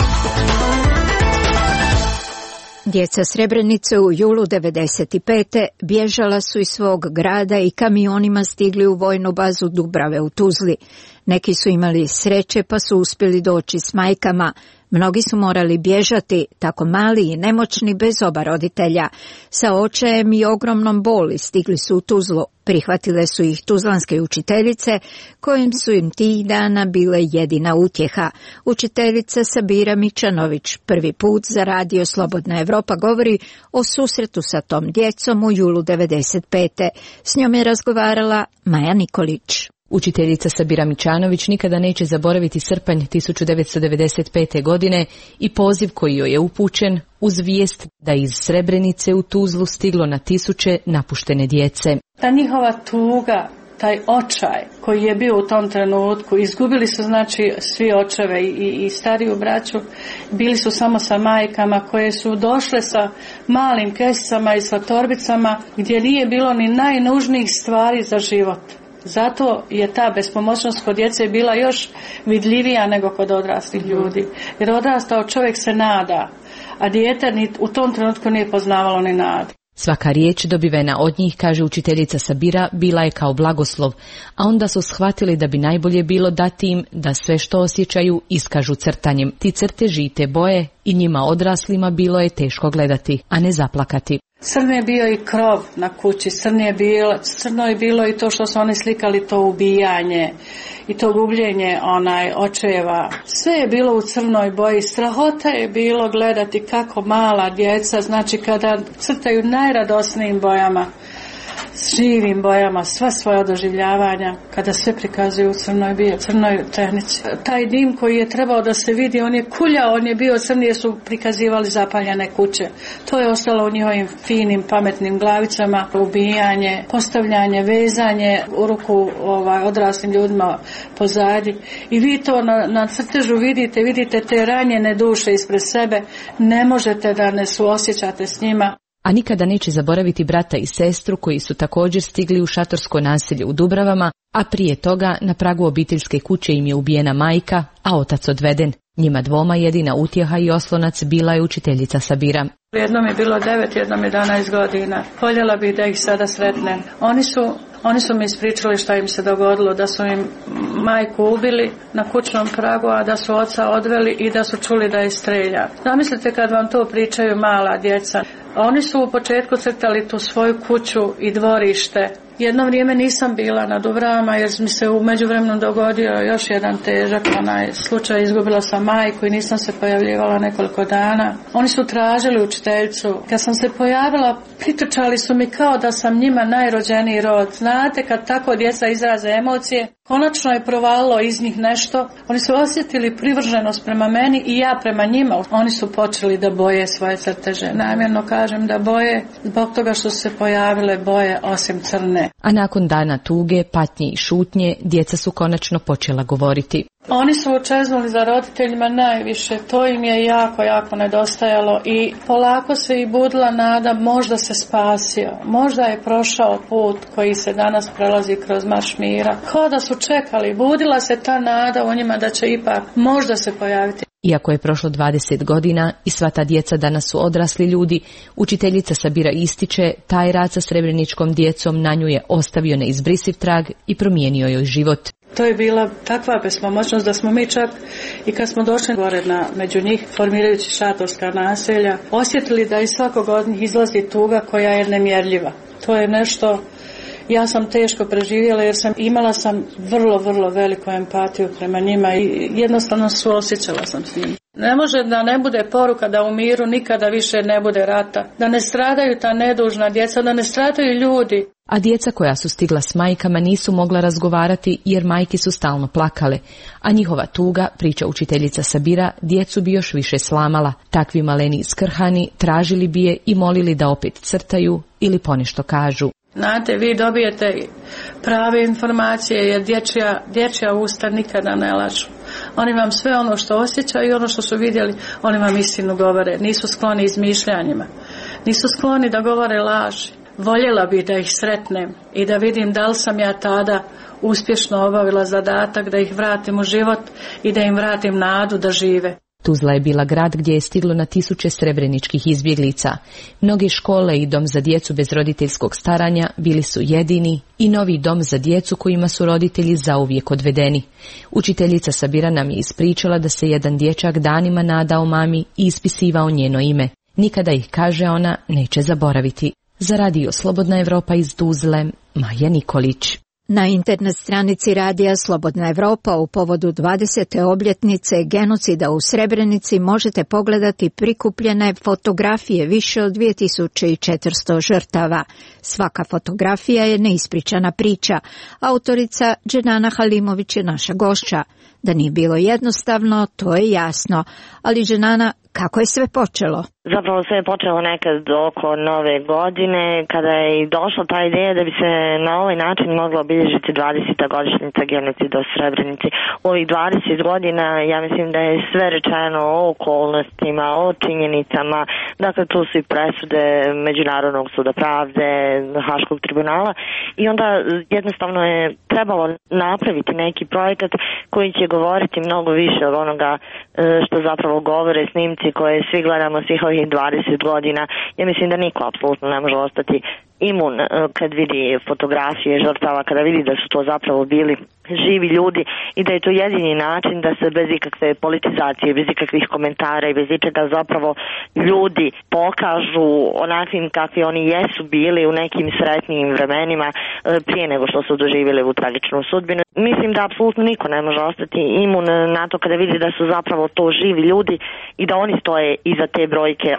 Djeca Srebrenice u julu 95. bježala su iz svog grada i kamionima stigli u vojnu bazu Dubrave u Tuzli. Neki su imali sreće pa su uspjeli doći s majkama. Mnogi su morali bježati, tako mali i nemoćni bez oba roditelja. Sa očajem i ogromnom boli stigli su u Tuzlu. Prihvatile su ih tuzlanske učiteljice, kojim su im tih dana bile jedina utjeha. Učiteljica Sabira Mićanović prvi put za Radio Slobodna Evropa govori o susretu sa tom djecom u julu 95. S njom je razgovarala Maja Nikolić. Učiteljica Sabira Mićanović nikada neće zaboraviti srpanj 1995. godine i poziv koji joj je upućen uz vijest da iz Srebrenice u Tuzlu stiglo na tisuće napuštene djece. Ta njihova tuga, taj očaj koji je bio u tom trenutku, izgubili su znači svi očeve i stariju braću, bili su samo sa majkama koje su došle sa malim kesicama i sa torbicama gdje nije bilo ni najnužnijih stvari za život. Zato je ta bespomoćnost kod djece bila još vidljivija nego kod odraslih ljudi. Jer odrastao čovjek se nada, a dijete ni u tom trenutku nije poznavalo ni nadu. Svaka riječ dobivena od njih, kaže učiteljica Sabira, bila je kao blagoslov, a onda su shvatili da bi najbolje bilo dati im da sve što osjećaju iskažu crtanjem. Ti crteži i te boje i njima odraslima bilo je teško gledati, a ne zaplakati. Crno je bio i krov na kući, crno je bilo i to što su oni slikali, to ubijanje i to gubljenje očeva. Sve je bilo u crnoj boji. Strahota je bilo gledati kako mala djeca, znači kada crtaju najradosnijim bojama, živim bojama, sva svoja doživljavanja, kada sve prikazuju u crnoj tehnici. Taj dim koji je trebao da se vidi, on je kuljao, on je bio crni jer su prikazivali zapaljene kuće. To je ostalo u njihovim finim, pametnim glavicama, ubijanje, postavljanje, vezanje u ruku odraslim ljudima pozadi. I vi to na crtežu vidite te ranjene duše ispred sebe, ne možete da ne suosjećate s njima. A nikada neće zaboraviti brata i sestru koji su također stigli u šatorsko naselje u Dubravama, a prije toga na pragu obiteljske kuće im je ubijena majka, a otac odveden. Njima dvoma jedina utjeha i oslonac bila je učiteljica Sabira. Jednom je bilo 9, jednom 11 godina. Voljela bih da ih sada sretnem. Oni su mi ispričali šta im se dogodilo, da su im majku ubili na kućnom pragu, a da su oca odveli i da su čuli da je strelja. Zamislite kad vam to pričaju mala djeca. Oni su u početku crtali tu svoju kuću i dvorište Jedno vrijeme nisam bila na Dubravama jer mi se u međuvremenu dogodio još jedan težak slučaj. Izgubila sam majku i nisam se pojavljivala nekoliko dana. Oni su tražili učiteljicu. Kad sam se pojavila, pritrčali su mi kao da sam njima najrođeniji rod. Znate, kad tako djeca izraze emocije, konačno je provalilo iz njih nešto. Oni su osjetili privrženost prema meni i ja prema njima. Oni su počeli da boje svoje crteže. Namjerno kažem da boje zbog toga što su se pojavile boje osim crne. A nakon dana tuge, patnje i šutnje, djeca su konačno počela govoriti. Oni su očeznuli za roditeljima najviše, to im je jako nedostajalo i polako se i budila nada, možda se spasio, možda je prošao put koji se danas prelazi kroz marš mira. Kao da su čekali, budila se ta nada u njima da će ipak možda se pojaviti. Iako je prošlo 20 godina i sva ta djeca danas su odrasli ljudi, učiteljica Sabira ističe, taj rad sa srebreničkom djecom na nju je ostavio neizbrisiv trag i promijenio joj život. To je bila takva bespomoćnost da smo mi čak i kad smo došli gore među njih, formirajući šatorska naselja, osjetili da iz svakog od njih izlazi tuga koja je nemjerljiva. To je nešto, ja sam teško preživjela jer imala sam vrlo veliku empatiju prema njima i jednostavno suosjećala sam s njim. Ne može da ne bude poruka da u miru nikada više ne bude rata, da ne stradaju ta nedužna djeca, da ne stradaju ljudi. A djeca koja su stigla s majkama nisu mogla razgovarati jer majke su stalno plakale, a njihova tuga, priča učiteljica Sabira, djecu bi još više slamala. Takvi maleni skrhani tražili bi je i molili da opet crtaju ili ponešto kažu. Znate, vi dobijete prave informacije jer dječja usta nikada ne lažu. Oni vam sve ono što osjećaju i ono što su vidjeli, oni vam istinu govore. Nisu skloni izmišljanjima, nisu skloni da govore laži. Voljela bi da ih sretnem i da vidim da li sam ja tada uspješno obavila zadatak da ih vratim u život i da im vratim nadu da žive. Tuzla je bila grad gdje je stiglo na tisuće srebreničkih izbjeglica. Mnoge škole i dom za djecu bez roditeljskog staranja bili su jedini i novi dom za djecu kojima su roditelji zauvijek odvedeni. Učiteljica Sabira nam je ispričala da se jedan dječak danima nadao mami i ispisivao njeno ime. Nikada ih, kaže ona, neće zaboraviti. Za radio Slobodna Evropa iz Tuzle, Maja Nikolić. Na internet stranici radija Slobodna Evropa u povodu 20. obljetnice genocida u Srebrenici možete pogledati prikupljene fotografije više od 2400 žrtava. Svaka fotografija je neispričana priča. Autorica Dženana Halimović je naša gošća. Da nije bilo jednostavno, to je jasno. Ali Dženana, kako je sve počelo? Zapravo sve je počelo nekad oko Nove godine, kada je i došla ta ideja da bi se na ovaj način mogla obilježiti 20. godišnjica genocida u Srebrenici. U ovih 20 godina ja mislim da je sve rečeno o okolnostima, o činjenicama, dakle tu su i presude Međunarodnog suda pravde, Haškog tribunala i onda jednostavno je trebalo napraviti neki projekat koji će govoriti mnogo više od onoga što zapravo govore snimci koje svi gledamo svih ovih 20 godina. Ja mislim da niko apsolutno ne može ostati imun kad vidi fotografije žrtava, kada vidi da su to zapravo bili živi ljudi i da je to jedini način da se bez ikakve politizacije, bez ikakvih komentara i bez ičega zapravo ljudi pokažu onakvim kakvi oni jesu bili u nekim sretnijim vremenima prije nego što su doživjeli u tragičnu sudbinu. Mislim da apsolutno niko ne može ostati imun na to kada vidi da su zapravo to živi ljudi i da oni stoje iza te brojke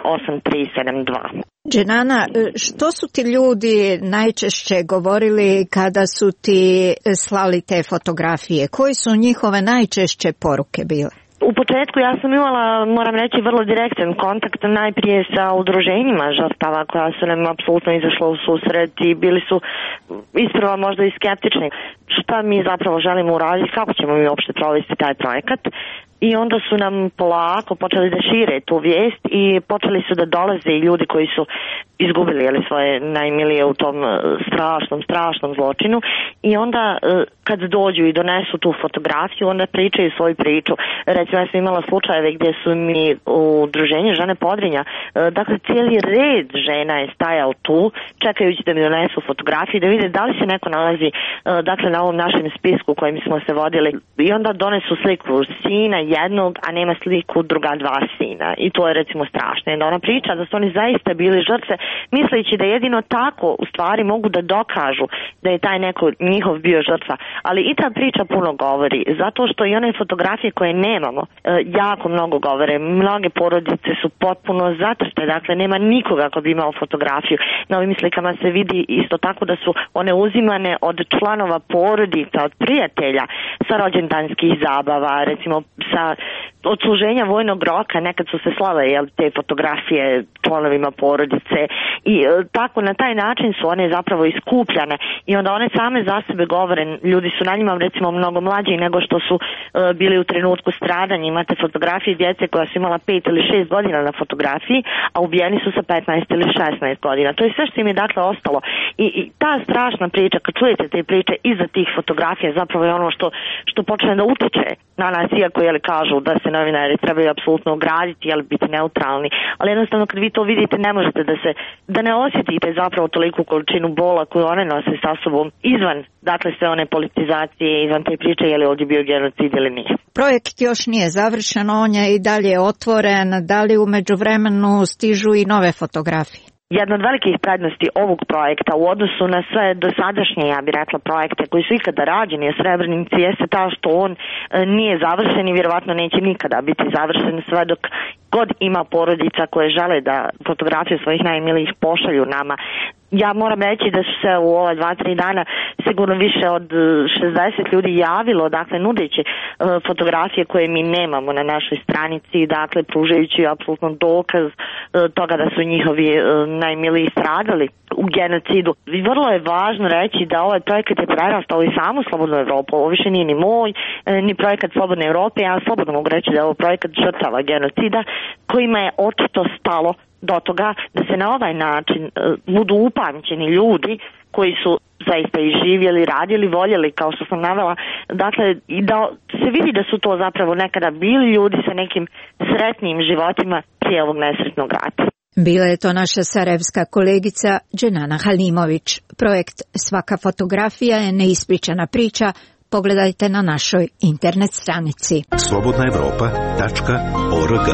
8372. Dženana, što su ti ljudi najčešće govorili kada su ti slali te fotografije? Koji su njihove najčešće poruke bile? U početku ja sam imala, moram reći, vrlo direktan kontakt najprije sa udruženjima žrtava koja su nam apsolutno izašla u susret i bili su isprva možda i skeptični. Šta mi zapravo želimo uraditi, kako ćemo mi uopšte provesti taj projekat? I onda su nam polako počeli da šire tu vijest i počeli su da dolaze i ljudi koji su izgubili svoje najmilije u tom strašnom zločinu i onda kad dođu i donesu tu fotografiju, onda pričaju svoju priču. Recimo, ja sam imala slučajeve gdje su mi u udruženju Žene Podrinja, dakle cijeli red žena je stajao tu čekajući da mi donesu fotografiju da vide da li se neko nalazi dakle na ovom našem spisku kojim smo se vodili i onda donesu sliku sina, jednog, a nema sliku druga dva sina. I to je recimo strašno. I ona priča da su oni zaista bili žrtve, misleći da jedino tako u stvari mogu da dokažu da je taj neko njihov bio žrtva. Ali i ta priča puno govori, zato što i one fotografije koje nemamo jako mnogo govore. Mnoge porodice su potpuno zatrte, dakle nema nikoga ko bi imao fotografiju. Na ovim slikama se vidi isto tako da su one uzimane od članova porodica, od prijatelja, sa rođendanskih zabava, recimo sa odsluženja vojnog roka, nekad su se slale te fotografije članovima porodice i tako na taj način su one zapravo iskupljane i onda one same za sebe govore, ljudi su na njima recimo mnogo mlađi nego što su bili u trenutku stradanja. Imate fotografije djece koja su imala 5 ili 6 godina na fotografiji, a ubijeni su sa 15 ili 16 godina. To je sve što im je dakle ostalo i ta strašna priča, kad čujete te priče iza tih fotografija, zapravo je ono što počne da utiče na nas, iako kažu da se novinari trebaju apsolutno ograditi, biti neutralni, ali jednostavno kad vi to vidite ne možete da ne osjetite zapravo toliku količinu bola koju one nose sa sobom izvan, dakle sve one politizacije, izvan te priče je li ovdje bio genocid ili nije. Projekt još nije završen, on je i dalje otvoren, da li u međuvremenu stižu i nove fotografije? Jedna od velikih prednosti ovog projekta u odnosu na sve dosadašnje, ja bih rekla, projekte koji su ikada rađeni u Srebrenici jeste ta što on nije završen i vjerovatno neće nikada biti završen sve dok god ima porodica koje žele da fotografije svojih najmilijih pošalju nama. Ja moram reći da su se u ova 2-3 dana sigurno više od 60 ljudi javilo, dakle nudeći fotografije koje mi nemamo na našoj stranici, dakle pružajući apsolutno dokaz toga da su njihovi najmiliji stradali u genocidu. I vrlo je važno reći da ovaj projekat je prerastao i samu Slobodnu Evropu. Ovo više nije ni moj, ni projekat Slobodne Evrope. Ja slobodno mogu reći da je ovo projekat žrtava genocida kojima je očito stalo do toga da se na ovaj način budu upamćeni ljudi koji su zaista i živjeli, radili, voljeli, kao što sam navela, dakle, i da se vidi da su to zapravo nekada bili ljudi sa nekim sretnim životima prije ovog nesretnog rata. Bila je to naša sarajevska kolegica Dženana Halimović. Projekt Svaka fotografija je neispričana priča. Pogledajte na našoj internet stranici. slobodnaevropa.org.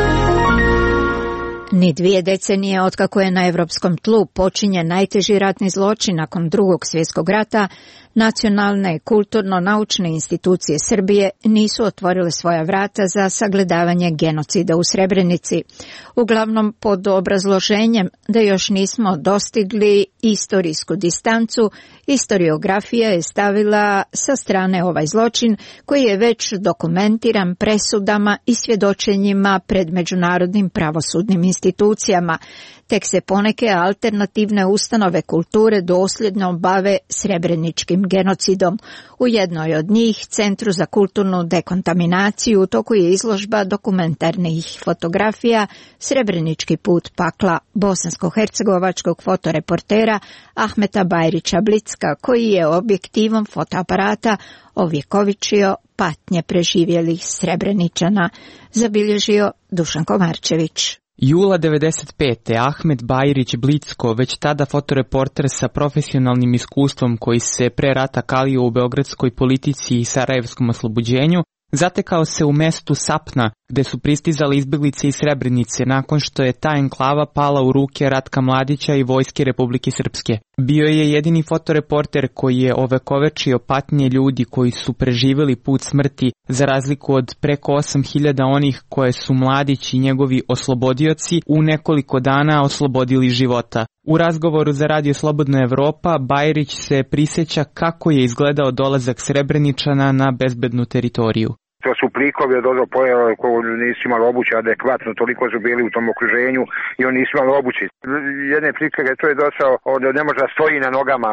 Ni 2 decenije otkako je na evropskom tlu počinjen najteži ratni zločin nakon Drugog svjetskog rata, nacionalne kulturno-naučne institucije Srbije nisu otvorile svoja vrata za sagledavanje genocida u Srebrenici, uglavnom pod obrazloženjem da još nismo dostigli istorijsku distancu. Historiografija je stavila sa strane ovaj zločin koji je već dokumentiran presudama i svjedočenjima pred međunarodnim pravosudnim institucijama. Tek se poneke alternativne ustanove kulture dosljedno bave srebreničkim genocidom. U jednoj od njih, Centru za kulturnu dekontaminaciju, u toku je izložba dokumentarnih fotografija Srebrenički put pakla bosansko-hercegovačkog fotoreportera Ahmeta Bajrića Blicka, koji je objektivom fotoaparata ovjekovičio patnje preživjelih Srebreničana, zabilježio Dušan Komarčević. Jula 1995. Ahmet Bajrić Blicko, već tada fotoreporter sa profesionalnim iskustvom koji se pre rata kalio u beogradskoj politici i sarajevskom oslobođenju, zatekao se u mestu Sapna, gde su pristizali izbjeglice iz Srebrenice nakon što je ta enklava pala u ruke Ratka Mladića i Vojske Republike Srpske. Bio je jedini fotoreporter koji je ovekovečio patnje ljudi koji su preživjeli put smrti, za razliku od preko 8000 onih koje su Mladić i njegovi oslobodioci u nekoliko dana oslobodili života. U razgovoru za Radio Slobodna Evropa, Bajrić se prisjeća kako je izgledao dolazak Srebreničana na bezbednu teritoriju. To su plikovi od odo pojela koji nisu imali obuće adekvatno, toliko su bili u tom okruženju i oni nisu imali obuće. Jedne prilike to je došao, ne može da stoji na nogama,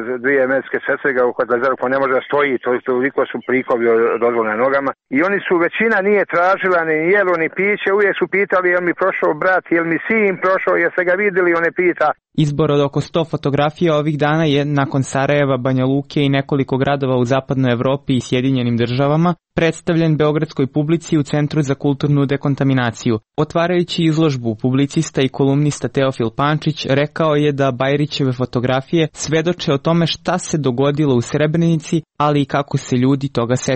2 medicinske sestre ga uhvatile, ne može da stoji, toliko su plikovi od na nogama. I oni su, većina nije tražila ni jelo ni piće, uvijek su pitali jel mi prošao brat, jel mi sin prošao, jel se ga vidjeli, on ne pita. Izbor od oko 100 fotografija ovih dana je nakon Sarajeva, Banja Luke i nekoliko gradova u zapadnoj Evropi i Sjedinjenim državama predstavljen beogradskoj publici u Centru za kulturnu dekontaminaciju. Otvarajući izložbu, publicista i kolumnista Teofil Pančić rekao je da Bajrićeve fotografije svedoče o tome šta se dogodilo u Srebrenici, ali i kako se ljudi toga sećaju.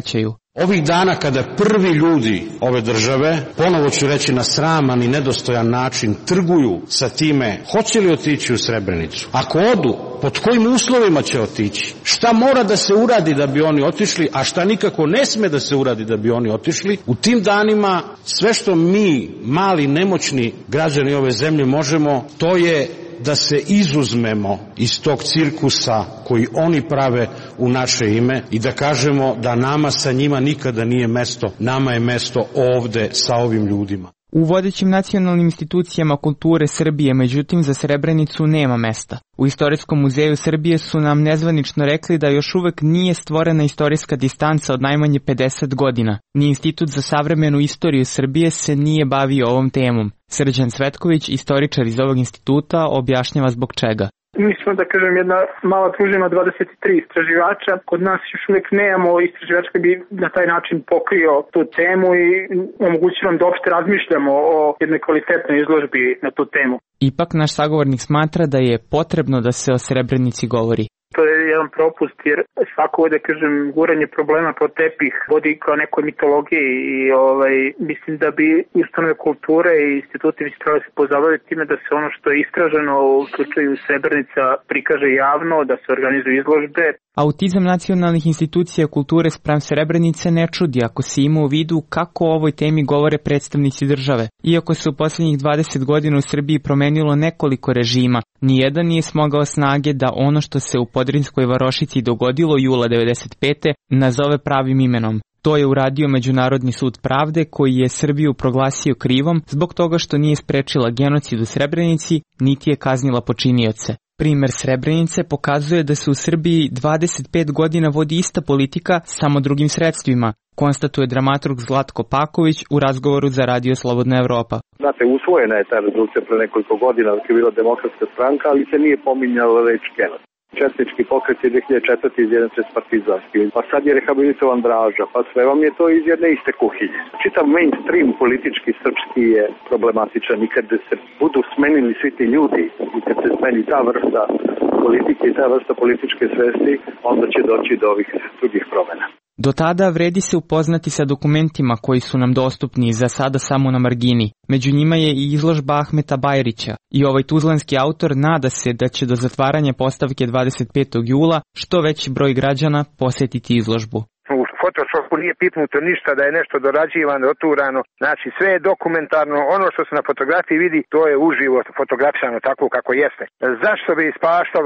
Ovih dana kada prvi ljudi ove države, ponovo ću reći na sraman i nedostojan način, trguju sa time hoće li otići u Srebrenicu, ako odu, pod kojim uslovima će otići, šta mora da se uradi da bi oni otišli, a šta nikako ne sme da se uradi da bi oni otišli, u tim danima sve što mi, mali, nemoćni građani ove zemlje možemo, to je da se izuzmemo iz tog cirkusa koji oni prave u naše ime i da kažemo da nama sa njima nikada nije mesto, nama je mesto ovde sa ovim ljudima. U vodećim nacionalnim institucijama kulture Srbije, međutim, za Srebrenicu nema mesta. U Istorijskom muzeju Srbije su nam nezvanično rekli da još uvek nije stvorena istorijska distanca od najmanje 50 godina. Ni Institut za savremenu istoriju Srbije se nije bavio ovom temom. Srđan Cvetković, istoričar iz ovog instituta, objašnjava zbog čega. Mi smo, da kažem, jedna mala družina 23 istraživača. Kod nas još uvijek nemamo istraživača koji bi na taj način pokrio tu temu i omogućio nam da uopšte razmišljamo o jednoj kvalitetnoj izložbi na tu temu. Ipak naš sagovornik smatra da je potrebno da se o Srebrenici govori. To je jedan propust jer svako, da kažem, guranje problema pod tepih vodi kao nekoj mitologiji i mislim da bi ustanove kulture i instituti bi trebali se pozabaviti time da se ono što je istraženo u slučaju Srebrenica prikaže javno, da se organizuju izložbe. Autizam nacionalnih institucija kulture spram Srebrenice ne čudi ako se ima u vidu kako o ovoj temi govore predstavnici države. Iako se u posljednjih 20 godina u Srbiji promenilo nekoliko režima, nijedan nije smogao snage da ono što se u Podrinskoj varošici dogodilo jula 1995. nazove pravim imenom. To je uradio Međunarodni sud pravde koji je Srbiju proglasio krivom zbog toga što nije sprečila genocid u Srebrenici, niti je kaznila počinioce. Primer Srebrenice pokazuje da se u Srbiji 25 godina vodi ista politika, samo drugim sredstvima, konstatuje dramaturg Zlatko Paković u razgovoru za Radio Slobodna Evropa. Znate, usvojena je ta rezolucija pre nekoliko godina dok je bila Demokratska stranka, ali se nije pominjala reč genocid. Četnički pokret je 2004. izjednačen s partizanskim, pa sad je rehabilitovan Draža, pa sve vam je to iz jedne iste kuhinje. Čitav mainstream politički srpski je problematičan i kad se budu smenili svi ti ljudi i kad se smeni ta vrsta politike i ta vrsta političke svesti, onda će doći do ovih drugih promjena. Do tada vredi se upoznati sa dokumentima koji su nam dostupni za sada samo na margini. Među njima je i izložba Ahmeta Bajrića i ovaj tuzlanski autor nada se da će do zatvaranja postavke 25. jula što veći broj građana posjetiti izložbu. U Photoshopu nije pipnuto ništa da je nešto dorađivano, doturano, znači sve je dokumentarno, ono što se na fotografiji vidi, to je uživo fotografisano tako kako jeste. Zašto bi ispaštalo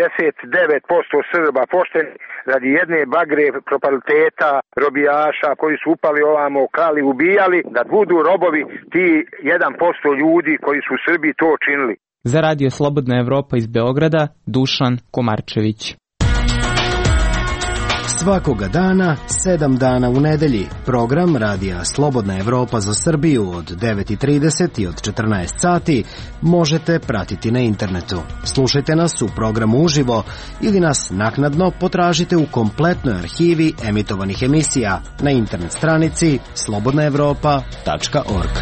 99% Srba pošteni radi jedne bagre propaliteta, robijaša koji su upali ovamo, krali, ubijali, da budu robovi ti 1% ljudi koji su u Srbiji to činili. Za Radio Slobodna Evropa iz Beograda, Dušan Komarčević. Svakoga dana, 7 dana u nedelji, program Radija Slobodna Evropa za Srbiju od 9:30 i od 14 sati možete pratiti na internetu. Slušajte nas u programu uživo ili nas naknadno potražite u kompletnoj arhivi emitovanih emisija na internet stranici slobodnaevropa.org.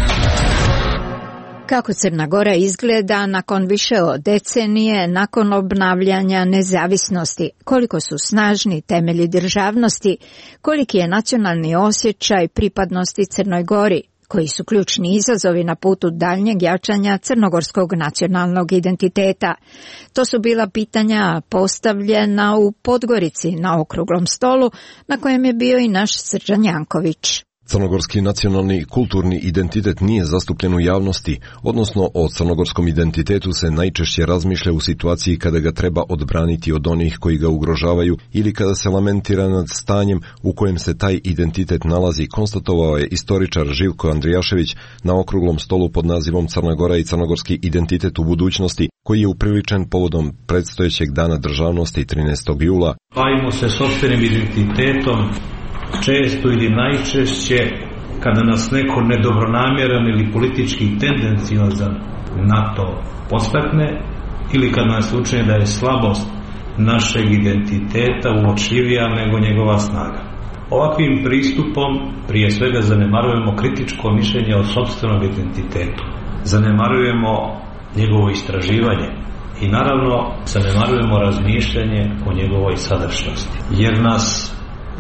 Kako Crna Gora izgleda nakon više od decenije, nakon obnavljanja nezavisnosti, koliko su snažni temelji državnosti, koliki je nacionalni osjećaj pripadnosti Crnoj Gori, koji su ključni izazovi na putu daljnjeg jačanja crnogorskog nacionalnog identiteta. To su bila pitanja postavljena u Podgorici na okruglom stolu na kojem je bio i naš Srđan Janković. Crnogorski nacionalni i kulturni identitet nije zastupljen u javnosti, odnosno o crnogorskom identitetu se najčešće razmišlja u situaciji kada ga treba odbraniti od onih koji ga ugrožavaju ili kada se lamentira nad stanjem u kojem se taj identitet nalazi, konstatovao je istoričar Živko Andrijašević na okruglom stolu pod nazivom Crna Gora i crnogorski identitet u budućnosti, koji je upriličen povodom predstojećeg dana državnosti 13. jula. Bavimo se sopstvenim identitetom često ili najčešće kada nas neko nedobronamjeran ili politički tendenciozan na to podstakne ili kad nas učini da je slabost našeg identiteta uočljivija nego njegova snaga. Ovakvim pristupom prije svega zanemarujemo kritičko mišljenje o sopstvenom identitetu, zanemarujemo njegovo istraživanje i naravno zanemarujemo razmišljanje o njegovoj sadašnjosti, jer nas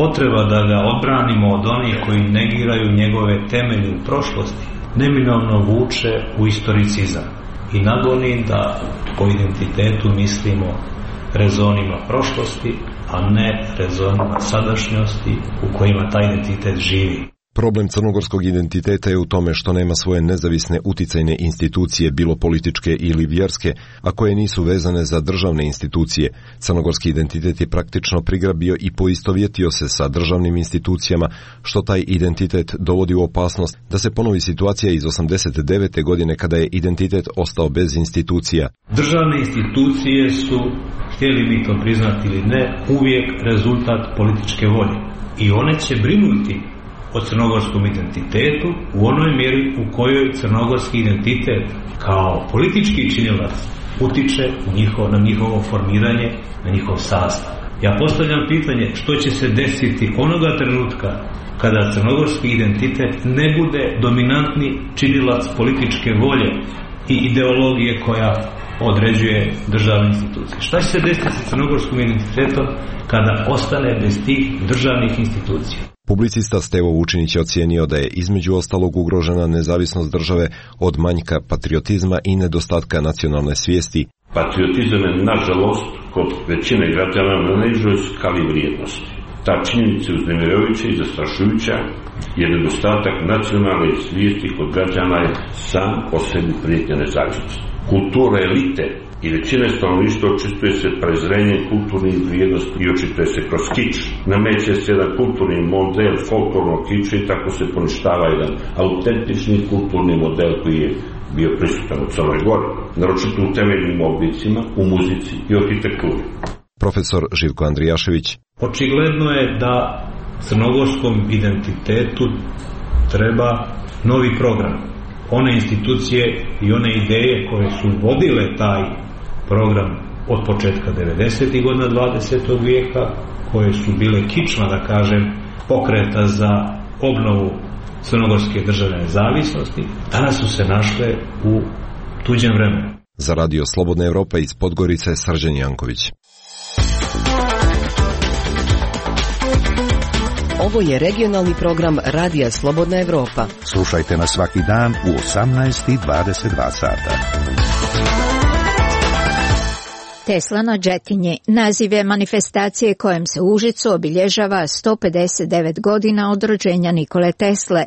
potreba da ga odbranimo od onih koji negiraju njegove temelje u prošlosti neminovno vuče u istoricizam i nagoni da po identitetu mislimo rezonima prošlosti, a ne rezonima sadašnjosti u kojima taj identitet živi. Problem crnogorskog identiteta je u tome što nema svoje nezavisne uticajne institucije, bilo političke ili vjerske, a koje nisu vezane za državne institucije. Crnogorski identitet je praktično prigrabio i poistovjetio se sa državnim institucijama, što taj identitet dovodi u opasnost da se ponovi situacija iz 89. godine kada je identitet ostao bez institucija. Državne institucije su, htjeli mi to priznati ili ne, uvijek rezultat političke volje i one će brinuti o crnogorskom identitetu u onoj mjeri u kojoj crnogorski identitet kao politički činilac utiče na njihovo formiranje, na njihov sastav. Ja postavljam pitanje što će se desiti onoga trenutka kada crnogorski identitet ne bude dominantni činilac političke volje i ideologije koja određuje državne institucije. Šta će se desiti sa crnogorskim identitetom kada ostane bez tih državnih institucija? Publicista Stevo Vučinić je ocijenio da je između ostalog ugrožena nezavisnost države od manjka patriotizma i nedostatka nacionalne svijesti. Patriotizam je, nažalost, kod većine građana na nižoj skali vrijednosti. Ta činjenica uznemirujuća i zastrašujuća, jer nedostatak nacionalne svijesti kod građana je sam po sebi prijetnja nezavisnosti. Kultura elite i većina stanovništva očistuje se prezrenjem kulturnih vrijednosti i očituje se kroz kič. Nameće se jedan kulturni model folklornog kiča i tako se poništava jedan autentični kulturni model koji je bio prisutan u Crnoj Gori, naročito u temeljnim oblicima, u muzici i arhitekturi. Profesor Živko Andrijašević. Očigledno je da crnogorskom identitetu treba novi program. One institucije i one ideje koje su vodile taj program od početka 90. godina 20. vijeka, koje su bile kičma, da kažem, pokreta za obnovu crnogorske državne nezavisnosti, danas su se našle u tuđem vremenu. Za Radio Slobodna Evropa iz Podgorice, Srđan Janković. Ovo je regionalni program Radija Slobodna Evropa. Slušajte nas svaki dan u 18:22 sata. Tesla na Đetinji naziv je manifestacije kojem se u Užicu obilježava 159 godina od rođenja Nikole Tesle,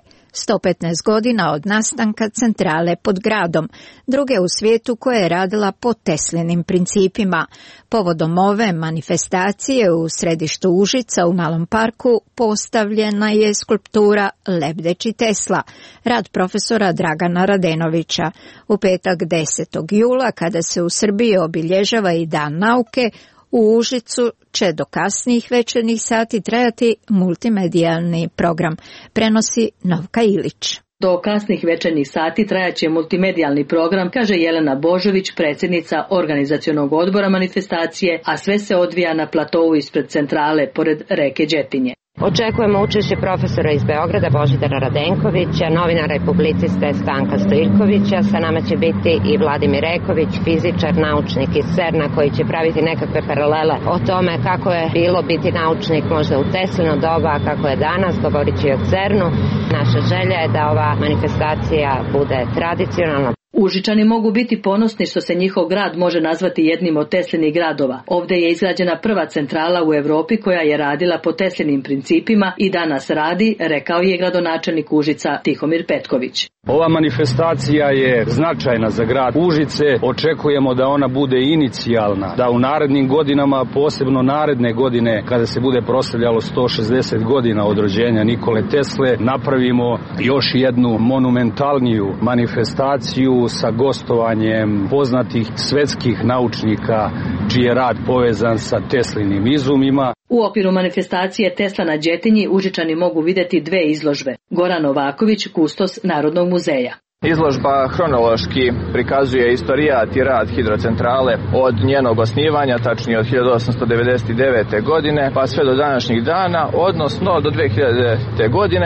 115 godina od nastanka centrale pod gradom, druge u svijetu koja je radila po Teslinim principima. Povodom ove manifestacije u središtu Užica u Malom parku postavljena je skulptura Lebdeći Tesla, rad profesora Dragana Radenovića. U petak 10. jula, kada se u Srbiji obilježava i Dan nauke, u Užicu će do kasnijih večernjih sati trajati multimedijalni program, prenosi Novka Ilić. Do kasnih večernjih sati trajaće multimedijalni program, kaže Jelena Božović, predsjednica organizacionog odbora manifestacije, a sve se odvija na platovu ispred centrale, pored reke Đetinje. Očekujemo učešće profesora iz Beograda Božidara Radenkovića, novinara i publiciste Stanka Stojiljkovića, sa nama će biti i Vladimir Reković, fizičar, naučnik iz CERN-a koji će praviti nekakve paralele o tome kako je bilo biti naučnik možda u Teslino doba, a kako je danas, govorit će i o CERN-u. Naša želja je da ova manifestacija bude tradicionalna. Užičani mogu biti ponosni što se njihov grad može nazvati jednim od Teslinih gradova. Ovdje je izgrađena prva centrala u Europi koja je radila po Teslinim principima i danas radi, rekao je gradonačelnik Užica Tihomir Petković. Ova manifestacija je značajna za grad Užice, očekujemo da ona bude inicijalna, da u narednim godinama, posebno naredne godine, kada se bude proslavljalo 160 godina od rođenja Nikole Tesle, napravimo još jednu monumentalniju manifestaciju sa gostovanjem poznatih svetskih naučnika čiji je rad povezan sa Teslinim izumima. U okviru manifestacije Tesla na Đetinji Užičani mogu vidjeti dve izložbe. Goran Novaković, kustos Narodnog muzeja. Izložba hronološki prikazuje istorijat i rad hidrocentrale od njenog osnivanja, tačnije od 1899. godine, pa sve do današnjih dana, odnosno do 2000. godine,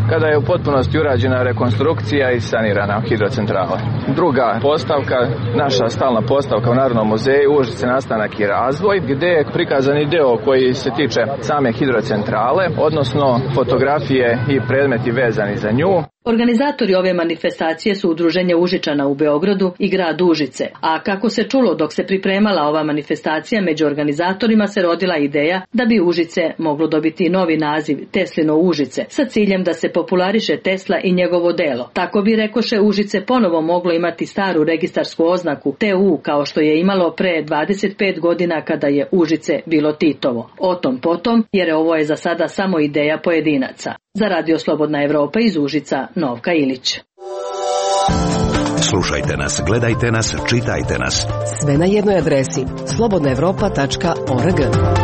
kada je u potpunosti urađena rekonstrukcija i sanirana hidrocentrala. Druga postavka, naša stalna postavka u Narodnom muzeju Užice nastanak i razvoj, gdje je prikazani deo koji se tiče same hidrocentrale, odnosno fotografije i predmeti vezani za nju. Organizatori ove manifestacije su Udruženje Užičana u Beogradu i grad Užice, a kako se čulo dok se pripremala ova manifestacija, među organizatorima se rodila ideja da bi Užice moglo dobiti novi naziv Teslino Užice, sa ciljem da se populariše Tesla i njegovo delo. Tako bi, rekoše, Užice ponovo moglo imati staru registarsku oznaku TU, kao što je imalo pre 25 godina kada je Užice bilo Titovo. O tom potom, jer ovo je za sada samo ideja pojedinaca. Za Radio Slobodna Evropa iz Užica, Novka Ilić. Slušajte nas, gledajte nas, čitajte nas. Sve na jednoj adresi slobodnaevropa.org.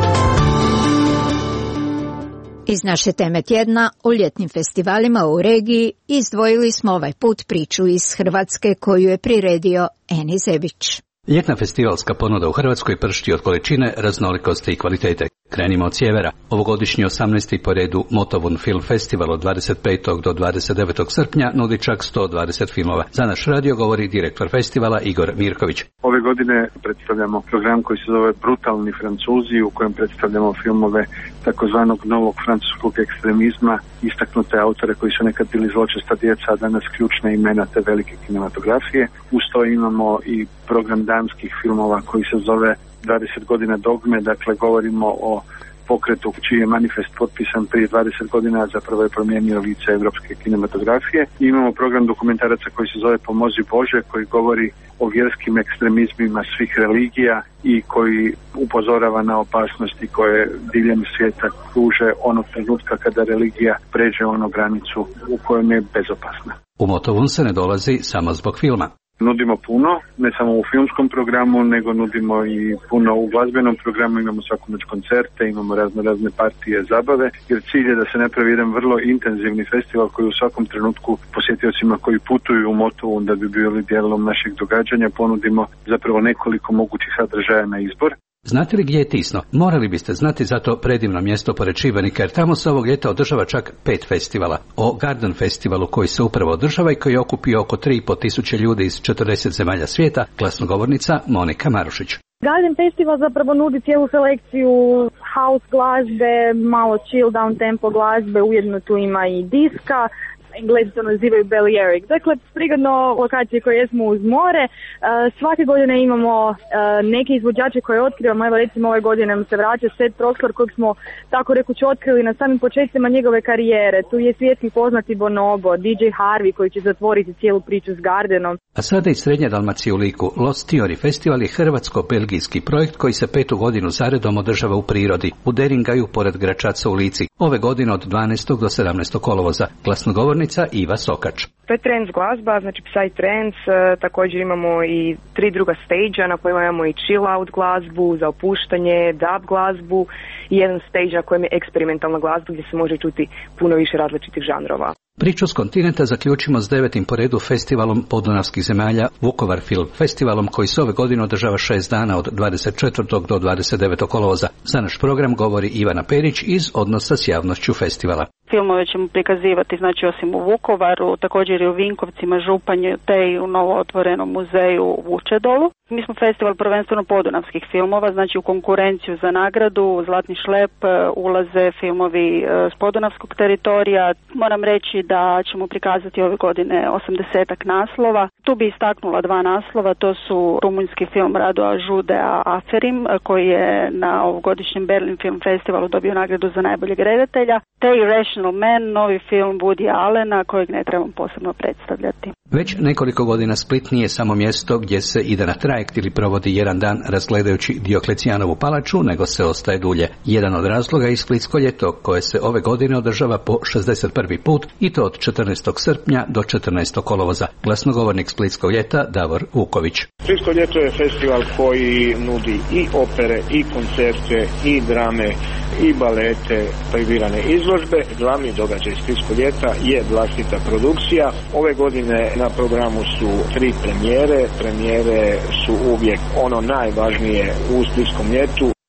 Iz naše teme tjedna o ljetnim festivalima u regiji izdvojili smo ovaj put priču iz Hrvatske koju je priredio Eni Zebić. Ljetna festivalska ponuda u Hrvatskoj pršti od količine, raznolikosti i kvalitete. Krenimo od sjevera. Ovogodišnji 18. po redu Motovun Film Festival od 25. do 29. srpnja nudi čak 120 filmova. Za naš radio govori direktor festivala Igor Mirković. Ove godine predstavljamo program koji se zove Brutalni Francuzi, u kojem predstavljamo filmove takozvanog novog francuskog ekstremizma, istaknute autore koji su nekad bili zločesta djeca, a danas ključne imena te velike kinematografije. Uz to imamo i program danskih filmova koji se zove 20 godina dogme, dakle govorimo o pokretu čiji je manifest potpisan prije 20 godina, zapravo je promijenio lice evropske kinematografije. I imamo program dokumentaraca koji se zove Pomozi Bože, koji govori o vjerskim ekstremizmima svih religija i koji upozorava na opasnosti koje diljem svijeta kruže onog trenutka kada religija pređe onu granicu u kojoj je bezopasna. U Motovun se ne dolazi samo zbog filma. Nudimo puno, ne samo u filmskom programu, nego nudimo i puno u glazbenom programu, imamo svaku noć koncerte, imamo razne partije zabave, jer cilj je da se napravi jedan vrlo intenzivni festival koji u svakom trenutku posjetiocima koji putuju u Motovun da bi bili dijelom naših događanja ponudimo zapravo nekoliko mogućih sadržaja na izbor. Znate li gdje je Tisno? Morali biste znati za to predivno mjesto pored Šibenika, jer tamo se ovog ljeta održava čak 5 festivala. O Garden Festivalu koji se upravo održava i koji je okupio oko 3.500 tisuće ljudi iz 40 zemalja svijeta, glasnogovornica Monika Marušić. Garden Festival zapravo nudi cijelu selekciju house glazbe, malo chill down tempo glazbe, ujedno tu ima i diska. Englezi to nazivaju Balearic. Dakle, prigodno lokacije koje jesmo uz more. Svake godine imamo neke izvođače koje otkrivamo. Evo recimo ove godine nam se vraća Seth Troxler kojeg smo tako rekući otkrili na samim početcima njegove karijere. Tu je svjetski poznati Bonobo, DJ Harvey koji će zatvoriti cijelu priču s Gardenom. A sada iz Srednje Dalmacije u Liku, Lost Theory Festival je hrvatsko-belgijski projekt koji se 5. godinu zaredom održava u prirodi, u Deringaju pored Gračaca u Lici. Ove godine od 12. do 17. kolovoza. Glasnogovornica Iva Sokač. To je trance glazba, znači psytrance, također imamo i 3 druga stage-a na kojima imamo i chill out glazbu, za opuštanje, dub glazbu i jedan stage na kojem je eksperimentalna glazba gdje se može čuti puno više različitih žanrova. Priču s kontinenta zaključimo s 9. po redu festivalom podunavskih zemalja Vukovar Film Festivalom koji se ove godine održava 6 dana od 24. do 29. kolovoza. Za naš program govori Ivana Perić iz Odnosa s javnošću festivala. Filmove ćemo prikazivati, znači osim u Vukovaru, također i u Vinkovcima, Županju, te i u novootvorenom muzeju u Vučedolu. Mi smo festival prvenstveno podunavskih filmova, znači u konkurenciju za nagradu, Zlatni šlep, ulaze filmovi s podunavskog teritorija. Moram reći da ćemo prikazati ove godine 80-ak naslova. Tu bi istaknula 2 naslova, to su rumunjski film Radoa Žudea Aferim, koji je na ovogodišnjem Berlin Film Festivalu dobio nagradu za najboljeg redatelja, te i Rational Man, novi film Woody Allena, kojeg ne trebam posebno predstavljati. Već nekoliko godina Split nije samo mjesto gdje se ide na trajekt ili provodi jedan dan razgledajući Dioklecijanovu palaču, nego se ostaje dulje. Jedan od razloga je Splitsko ljeto, koje se ove godine održava po 61. put i to od 14. srpnja do 14. kolovoza. Glasnogovornik Splitskog ljeta Davor Vuković. Splitsko ljeto je festival koji nudi i opere, i koncerte, i drame, i balete, pribirane izložbe. Glavni događaj Splitskog ljeta je vlastita produkcija. Ove godine na programu su 3 premijere. Premijere su uvijek ono najvažnije u Splitskom ljetu.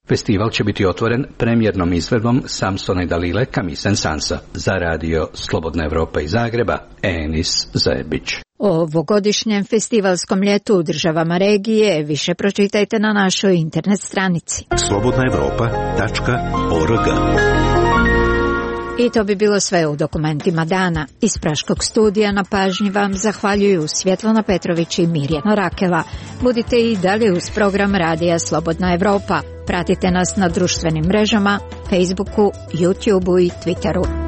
Festival će biti otvoren premijernom izvedbom Samsona i Dalile Camisa and Sansa. Za radio Slobodna Evropa iz Zagreba, Enis Zajebić. O ovogodišnjem festivalskom ljetu u državama regije više pročitajte na našoj internet stranici. slobodnaevropa.org. I to bi bilo sve u dokumentima dana. Iz Praškog studija na pažnji vam zahvaljuju Svjetlana Petrović i Mirjana Rakela. Budite i dalje uz program Radija Slobodna Evropa. Pratite nas na društvenim mrežama, Facebooku, YouTubeu i Twitteru.